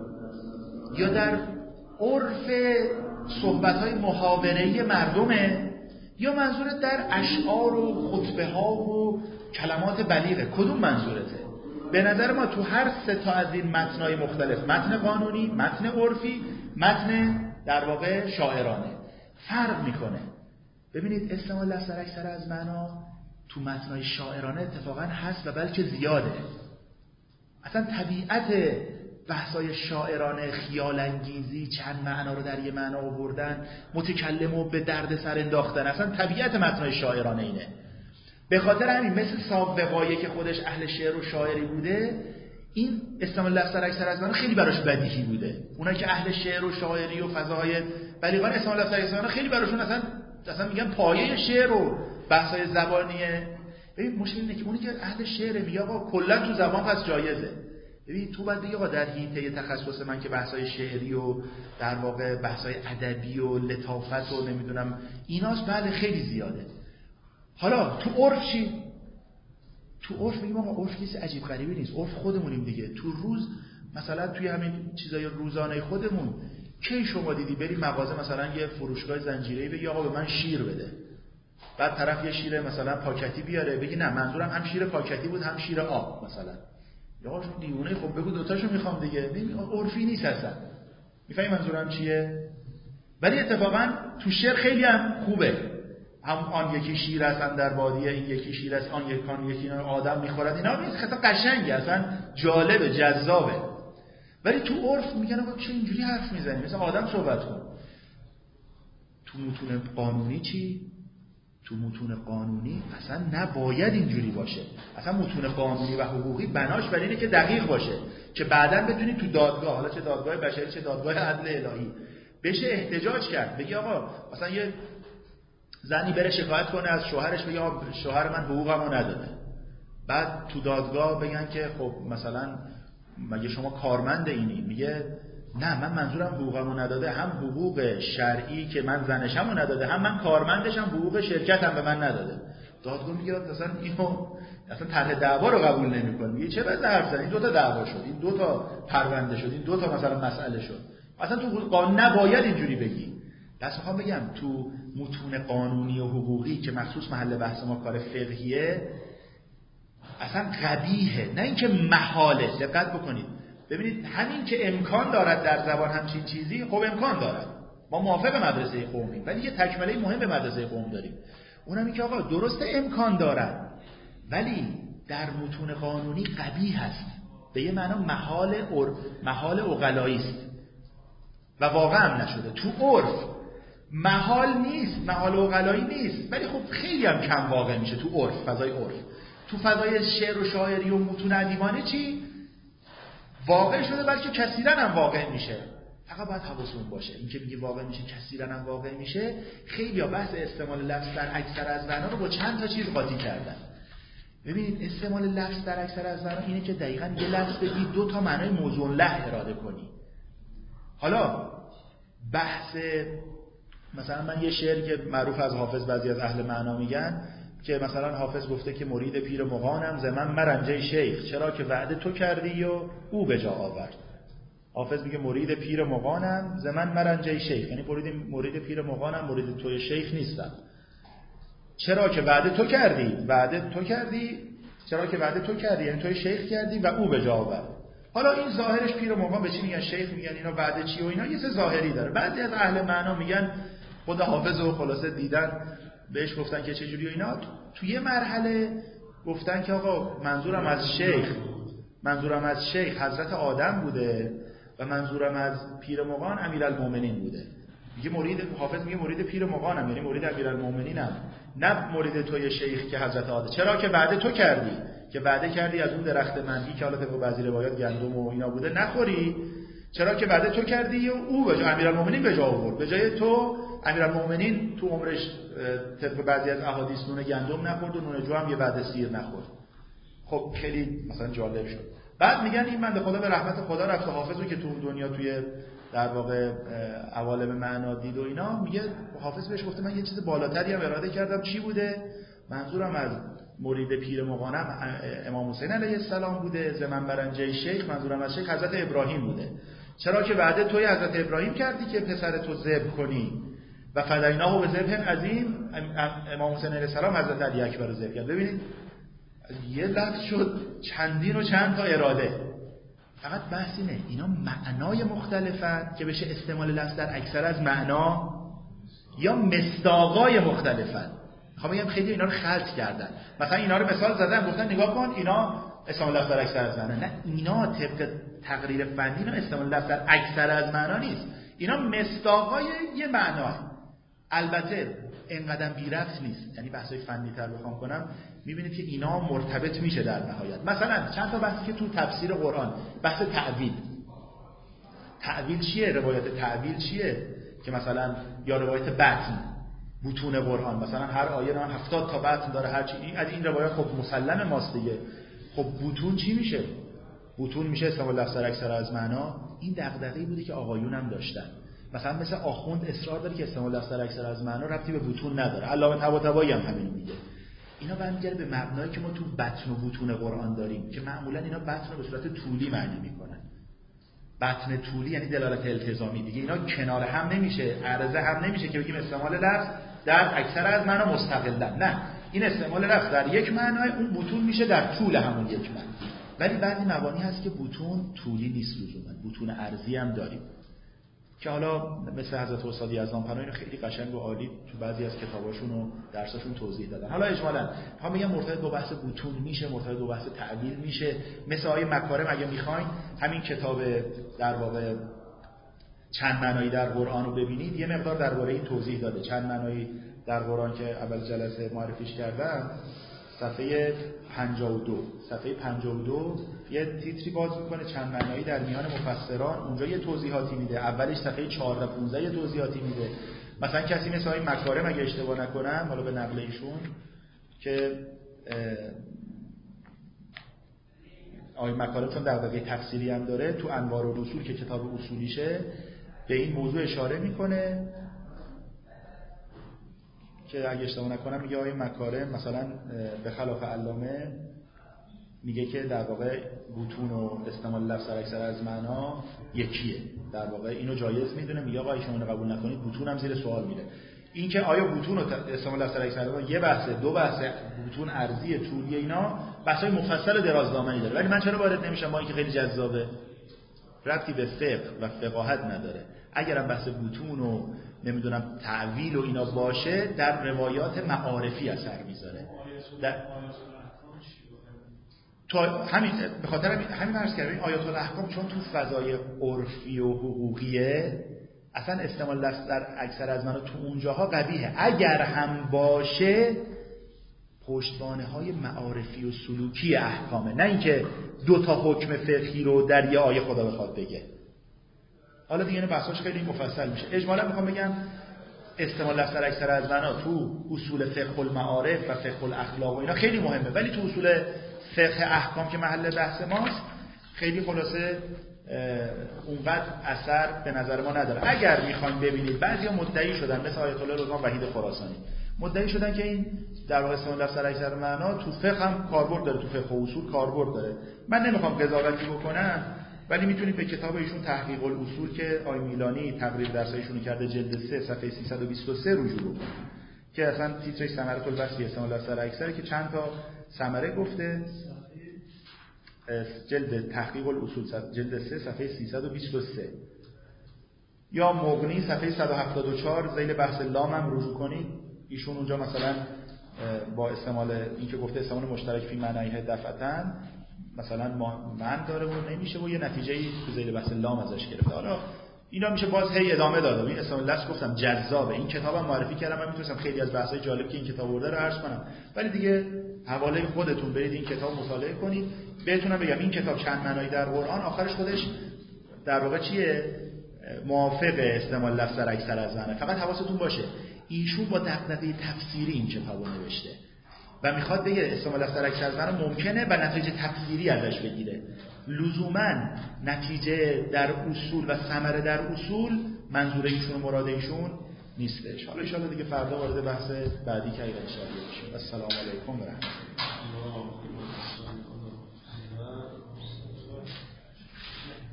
یا در عرف صحبت‌های محاوره‌ای مردمه یا منظور در اشعار و خطبه ها و کلمات بلیغه؟ کدوم منظورته؟ به نظر ما تو هر سه تا از این متن‌های مختلف، متن قانونی، متن عرفی، متن در واقع شاعرانه، فرق میکنه. ببینید استعمال لفظ در اکثر از معنا تو متن‌های شاعرانه اتفاقا هست و بلکه زیاده. اصلا طبیعت بحثای شاعرانه، خیال انگیزی، چند معنا رو در یه معنا آوردن، متکلمو به درد سر انداختن. اصلا طبیعت متن شاعرانه اینه. به خاطر همین مثل سابقایی که خودش اهل شعر و شاعری بوده، این استعمال لفظ در اکثر از معنا خیلی براش بدیهی بوده. اونایی که اهل شعر و شاعری و فضاهای بلیغان، استعمال لفظ در اکثر معنا خیلی براشون اصلا اصلا میگن پایه شعر و بحثای زبانیه. ببین مشکل اینه که اونی که اهل شعر میگه آقا کلا تو زبان پس جایزه. ببین تو بعد دیگه آقا در حیطه تخصص من که بحثای شعری و در واقع بحثای ادبی و لطافت و نمیدونم ایناست، بله خیلی زیاده. حالا تو عرف چی؟ تو عرف میگیم آقا عرف چیز عجیب غریبی نیست، عرف خودمونیم دیگه. تو روز مثلا توی همین چیزای روزانه خودمون کی شما دیدی بری مغازه مثلا یه فروشگاه زنجیره‌ای بگی آقا به من شیر بده، بعد طرف یه شیر مثلا پاکتی بیاره بگی نه منظورم هم شیر پاکتی بود هم شیر آب مثلا، یا شما دیوونه، خب بگو دوتاشو میخوام دیگه. ببین عرفی نیست اصلا. میفهمی منظورم چیه؟ ولی اتفاقا تو شعر خیلی هم خوبه. هم آن یکی شیر است در وادی، این یکی شیر است آن یکان یکی آدم میخورد، اینا نیست، خیلی قشنگه، اصلا جالبه، جذابه. ولی تو عرف میگن آقا چه اینجوری حرف میزنی؟ مثلا آدم صحبت کن. تو متون قانونی چی؟ تو متون قانونی اصلا نباید اینجوری باشه. اصلا متون قانونی و حقوقی بناش بر اینه که دقیق باشه که بعداً بتونی تو دادگاه، حالا چه دادگاه بشری چه دادگاه عدل الهی، بشه احتجاج کرد. بگی آقا مثلا یه زنی بره شکایت کنه از شوهرش، بگه آقا شوهر من حقوقمو نداده. بعد تو دادگاه بگن که خب مثلا مگه شما کارمند اینی؟ میگه نه من منظورم حقوقمو نداده، هم حقوق شرعی که من زنشمو نداده، هم من کارمندشم حقوق شرکتم به من نداده. دادگاه میگه مثلا اینو اصلا طرح دعوا رو قبول نمیکنه. میگه چه وضع حرف زدی؟ این دو تا دعوا شد، این دو تا پرونده شد، این دو تا مثلا مسئله شد. اصلا تو قانون نباید اینجوری بگی. پس میخوام بگم تو متون قانونی و حقوقی که مخصوص محل بحث ما کار فقهیه اصلا قبیحه، نه اینکه محاله. دقت بکنید ببینید همین که امکان دارد در زبان همچین چیزی، خب امکان دارد، ما موافق مدرسه قومی، ولی یه تکمله مهم به مدرسه قوم داریم، اونم این که آقا درسته امکان دارد ولی در متون قانونی قبیح هست، به یه معنا محال اور محال عقلایی است و واقعا هم نشده. تو عرف محال نیست، محال عقلایی نیست، ولی خب خیلی هم کم واقع میشه تو عرف، فضای عرف. تو فضای شعر و شاعری و متون ادیبانه چی واقع شده، بلکه کثیرا هم واقع میشه. فقط باید حواسمون باشه این که میگه واقع میشه، کثیرا هم واقع میشه. خیلی ها بحث استعمال لفظ در اکثر از معنا رو با چند تا چیز قاطی کردن. ببینید استعمال لفظ در اکثر از معنا اینه که دقیقاً یه لفظ بگی دو تا معنای موضوع له اراده کنی. حالا بحث مثلا من یه شعر که معروف از حافظ بعضی از اهل معنا میگن که مثلا حافظ گفته که مرید پیر مغانم ز من مرنجه شیخ، چرا که وعده تو کردی و او به جا آورد. حافظ میگه مرید پیر مغانم ز من مرنجه شیخ، یعنی مرید مرید پیر مغانم مرید توی شیخ نیستم. چرا که وعده تو کردی، وعده تو کردی، چرا که وعده تو کردی یعنی توی شیخ کردی و او به جا آورد. حالا این ظاهرش پیر مغان به چی میگن؟ شیخ میگن، اینا وعده چی و اینا یه سه ظاهری داره. بعضی از اهل معنا میگن خود حافظ و خلاصه دیدن بهش گفتن که چه جوری و اینا. تو یه مرحله گفتن که آقا منظورم از شیخ منظورم از شیخ حضرت آدم بوده و منظورم از پیر مغان امیرالمومنین بوده. میگه مرید حافظ میگه مرید پیر مغانم یعنی مرید امیرالمومنینم، نه مرید توی شیخ که حضرت آدم. چرا که وعده تو کردی، که وعده کردی از اون درخت منگی که حالا طبق بعضی روایات گندم و اینا بوده نخوری. چرا که وعده تو کردی و او به جای امیرالمومنین به جا آورد. به جای تو امیرالمومنین تو عمرش طبق بعضی از احادیث نون گندم نخورد و نون جو هم یه وعده سیر نخورد. خب خیلی مثلا جالب شد. بعد میگن این بنده خدا به رحمت خدا رفت، حافظو که تو دنیا توی در واقع عوالم معنا دید و اینا، میگه حافظ بهش گفته من یه چیز بالاتری هم اراده کردم. چی بوده؟ منظورم از مرید پیر مغانم امام حسین علیه السلام بوده، ز من برنجه شیخ منظورم از شیخ حضرت ابراهیم بوده. چرا که وعده توی حضرت ابراهیم کردی که پسر تو ذبح کنی و فدیناه به ذبح عظیم. امام حسین علیه السلام حضرت علی اکبر رو ذبح کرد. ببینید یه لفظ شد چندین و چند تا اراده. فقط بحث اینه اینا معنای مختلفن که بشه استعمال لفظ در اکثر از معنا، یا مصداقای مختلفن. میخوام بگم خیلی اینا رو خلط کردن. مثلا اینا رو مثال زدن گفتن نگاه کن اینا استعمال لفظ در اکثر از معنا. نه، اینا طبق تقریر فنی اینا استعمال لفظ در اکثر از معنا نیست، اینا مصداقای یه معناه. البته اینقدر بی ربط نیست، یعنی بحثای فنی تر بخوام کنم میبینید که اینا مرتبط میشه در نهایت. مثلا چند تا بحثی که تو تفسیر قرآن، بحث تعویل. تعویل چیه؟ روایت تعویل چیه؟ که مثلا یا روایت بطن، بطون قرآن، مثلا هر آیه نه هفتاد تا بطن داره، هر چی این از این روایت خب مسلم ماست دیگه. خب بطون چی میشه؟ بطون میشه استعمال لفظ در اکثر از معنا. این دغدغه‌ای بوده که آقایون هم داشتن. مثلا مثل آخوند اصرار داره که استعمال لفظ در اکثر از معنا ربطی به بطون نداره. علامه طباطبایی هم همین میگه. اینا برمیگرده به مبنایی که ما تو بطن و بطون قرآن داریم که معمولا اینا بطن رو به صورت طولی معنی میکنن. بطن طولی یعنی دلالت التزامی دیگه. اینا کنار هم نمیشه، عرضه هم نمیشه که بگیم استعمال لفظ در اکثر از معنا مستقلا. نه، این استعمال لفظ در یک معنای اون بطون میشه در طول همون یک معنی. ولی بعضی مبانی هست که بطون طولی نیست لزوما، بطون عرضی هم داریم که حالا مثل حضرت استاد یزدانپناه اینو خیلی قشنگ و عالی تو بعضی از کتاباشون و درساشون توضیح دادن. حالا اجمالاً میخوام بگم مرتبط با بحث بطون میشه، مرتبط با بحث تعویل میشه. مثل آیه مکارم اگه میخواین همین کتاب در واقع چند معنایی در قرآن رو ببینید، یه مقدار درباره این توضیح داده. چند معنایی در قرآن که اول جلسه معرفیش کردم، صفحه پنجاه و دو صفحه پنجاه و دو یه تیتری باز میکنه چند معنایی در میان مفسران، اونجا یه توضیحاتی میده. اولش صفحه چهارده پانزده یه توضیحاتی میده. مثلا کسی مثل آقای مکارم اگه اشتباه نکنم، حالا به نقل ایشون، که آقای مکارم چون دغدغه تفسیری هم داره، تو انوار و رسول که کتاب اصولیشه به این موضوع اشاره میکنه که اگه اشتباه نکنم میگه آقای مکارم مثلا به خلاف علامه میگه که در واقع بطون و استعمال لفظ در اکثر از معنا یکیه، در واقع اینو جایز میدونه. میگه آقا شما اینو قبول نکنید بطون هم زیر سوال میره. این که آیا بطون و استعمال لفظ در اکثر از معنا یه بحثه، دو بحثه، بطون عرضی طولی، اینا بحثای مفصل درازدامنی داره. ولی من چرا وارد نمیشم؟ با اینکه خیلی جذابه، ربطی به فقه و فقاهت نداره. اگرم بحث بطون و نمیدونم تعویل و اینا باشه، در روایات معارفی اثر میذاره. در تو همین به خاطر همین عرض کردم، این آیات الاحکام چون تو فضای عرفی و حقوقیه، اصلا استعمال لفظ در اکثر از معنا تو اونجاها قبیحه. اگر هم باشه پشتوانه های معارفی و سلوکی احکامه، نه اینکه دو تا حکم فقهی رو در یه آیه خدا بخواد بگه. حالا دیگه بحثاش خیلی مفصل میشه. اجمالا میخوام بگم استعمال لفظ در اکثر از معنا تو اصول فقه المعارف و فقه الاخلاق و اینا خیلی مهمه، ولی تو اصول فقه احکام که محل بحث ماست خیلی خلاصه اونقدر اثر به نظر ما نداره. اگر میخواین ببینید بعضیا مدعی شدن مثل آیت الله رضوان وحید خراسانی، مدعی شدن که این در واقع استعمال لفظ در اکثر معنا تو فقه هم کاربرد داره، تو فقه و اصول کاربرد داره. من نمیخوام قضاوتی بکنم، ولی میتونید به کتاب ایشون تحقیق الاصول که آقای میلانی تقریر درسایشون کرده جلد سه صفحه سیصد و بیست و سه رجوع بکنید که اصلا تیترش ثمره البحث فی استعمال لفظ در اکثر که چند تا ثمره گفته. جلد تحقیق الاصول جلد سه صفحه سیصد و بیست و سه، یا مغنی صفحه صد و هفتاد و چهار ذیل بحث لام هم رجوع کنید. ایشون اونجا مثلا با استعمال این که گفته استعمال مشترک فی معنیه دفعتن مثلا من داره و نمیشه و یه نتیجه‌ای تو ذیل بحث لام ازش گرفته. حالا اینا میشه باز هی ادامه داد. این استعمال لفظ گفتم جذابه. این کتابم معرفی کردم، من میتونستم خیلی از بحث‌های جالب که این کتاب آورده رو عرض کنم، ولی دیگه حواله خودتون برید این کتاب مطالعه کنید. بهتونم بگم این کتاب چند معنایی در قرآن آخرش خودش در واقع چیه؟ موافق استعمال لفظ در اکثر از معنا. فقط حواستون باشه ایشون با دغدغه تفسیری این کتابو نوشته و میخواد بگه استعمال لفظ در اکثر از معنا ممکنه و نتیجه تفسیری ازش بگیره. لزوما نتیجه در اصول و ثمره در اصول منظور ایشون و مراد ایشون نیستش. حالا ان شاء الله دیگه فردا وارد بحث بعدی که ایران ان شاء الله بشیم. السلام علیکم و رحمت الله.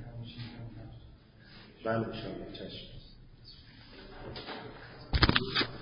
بله ان شاء الله. چشم.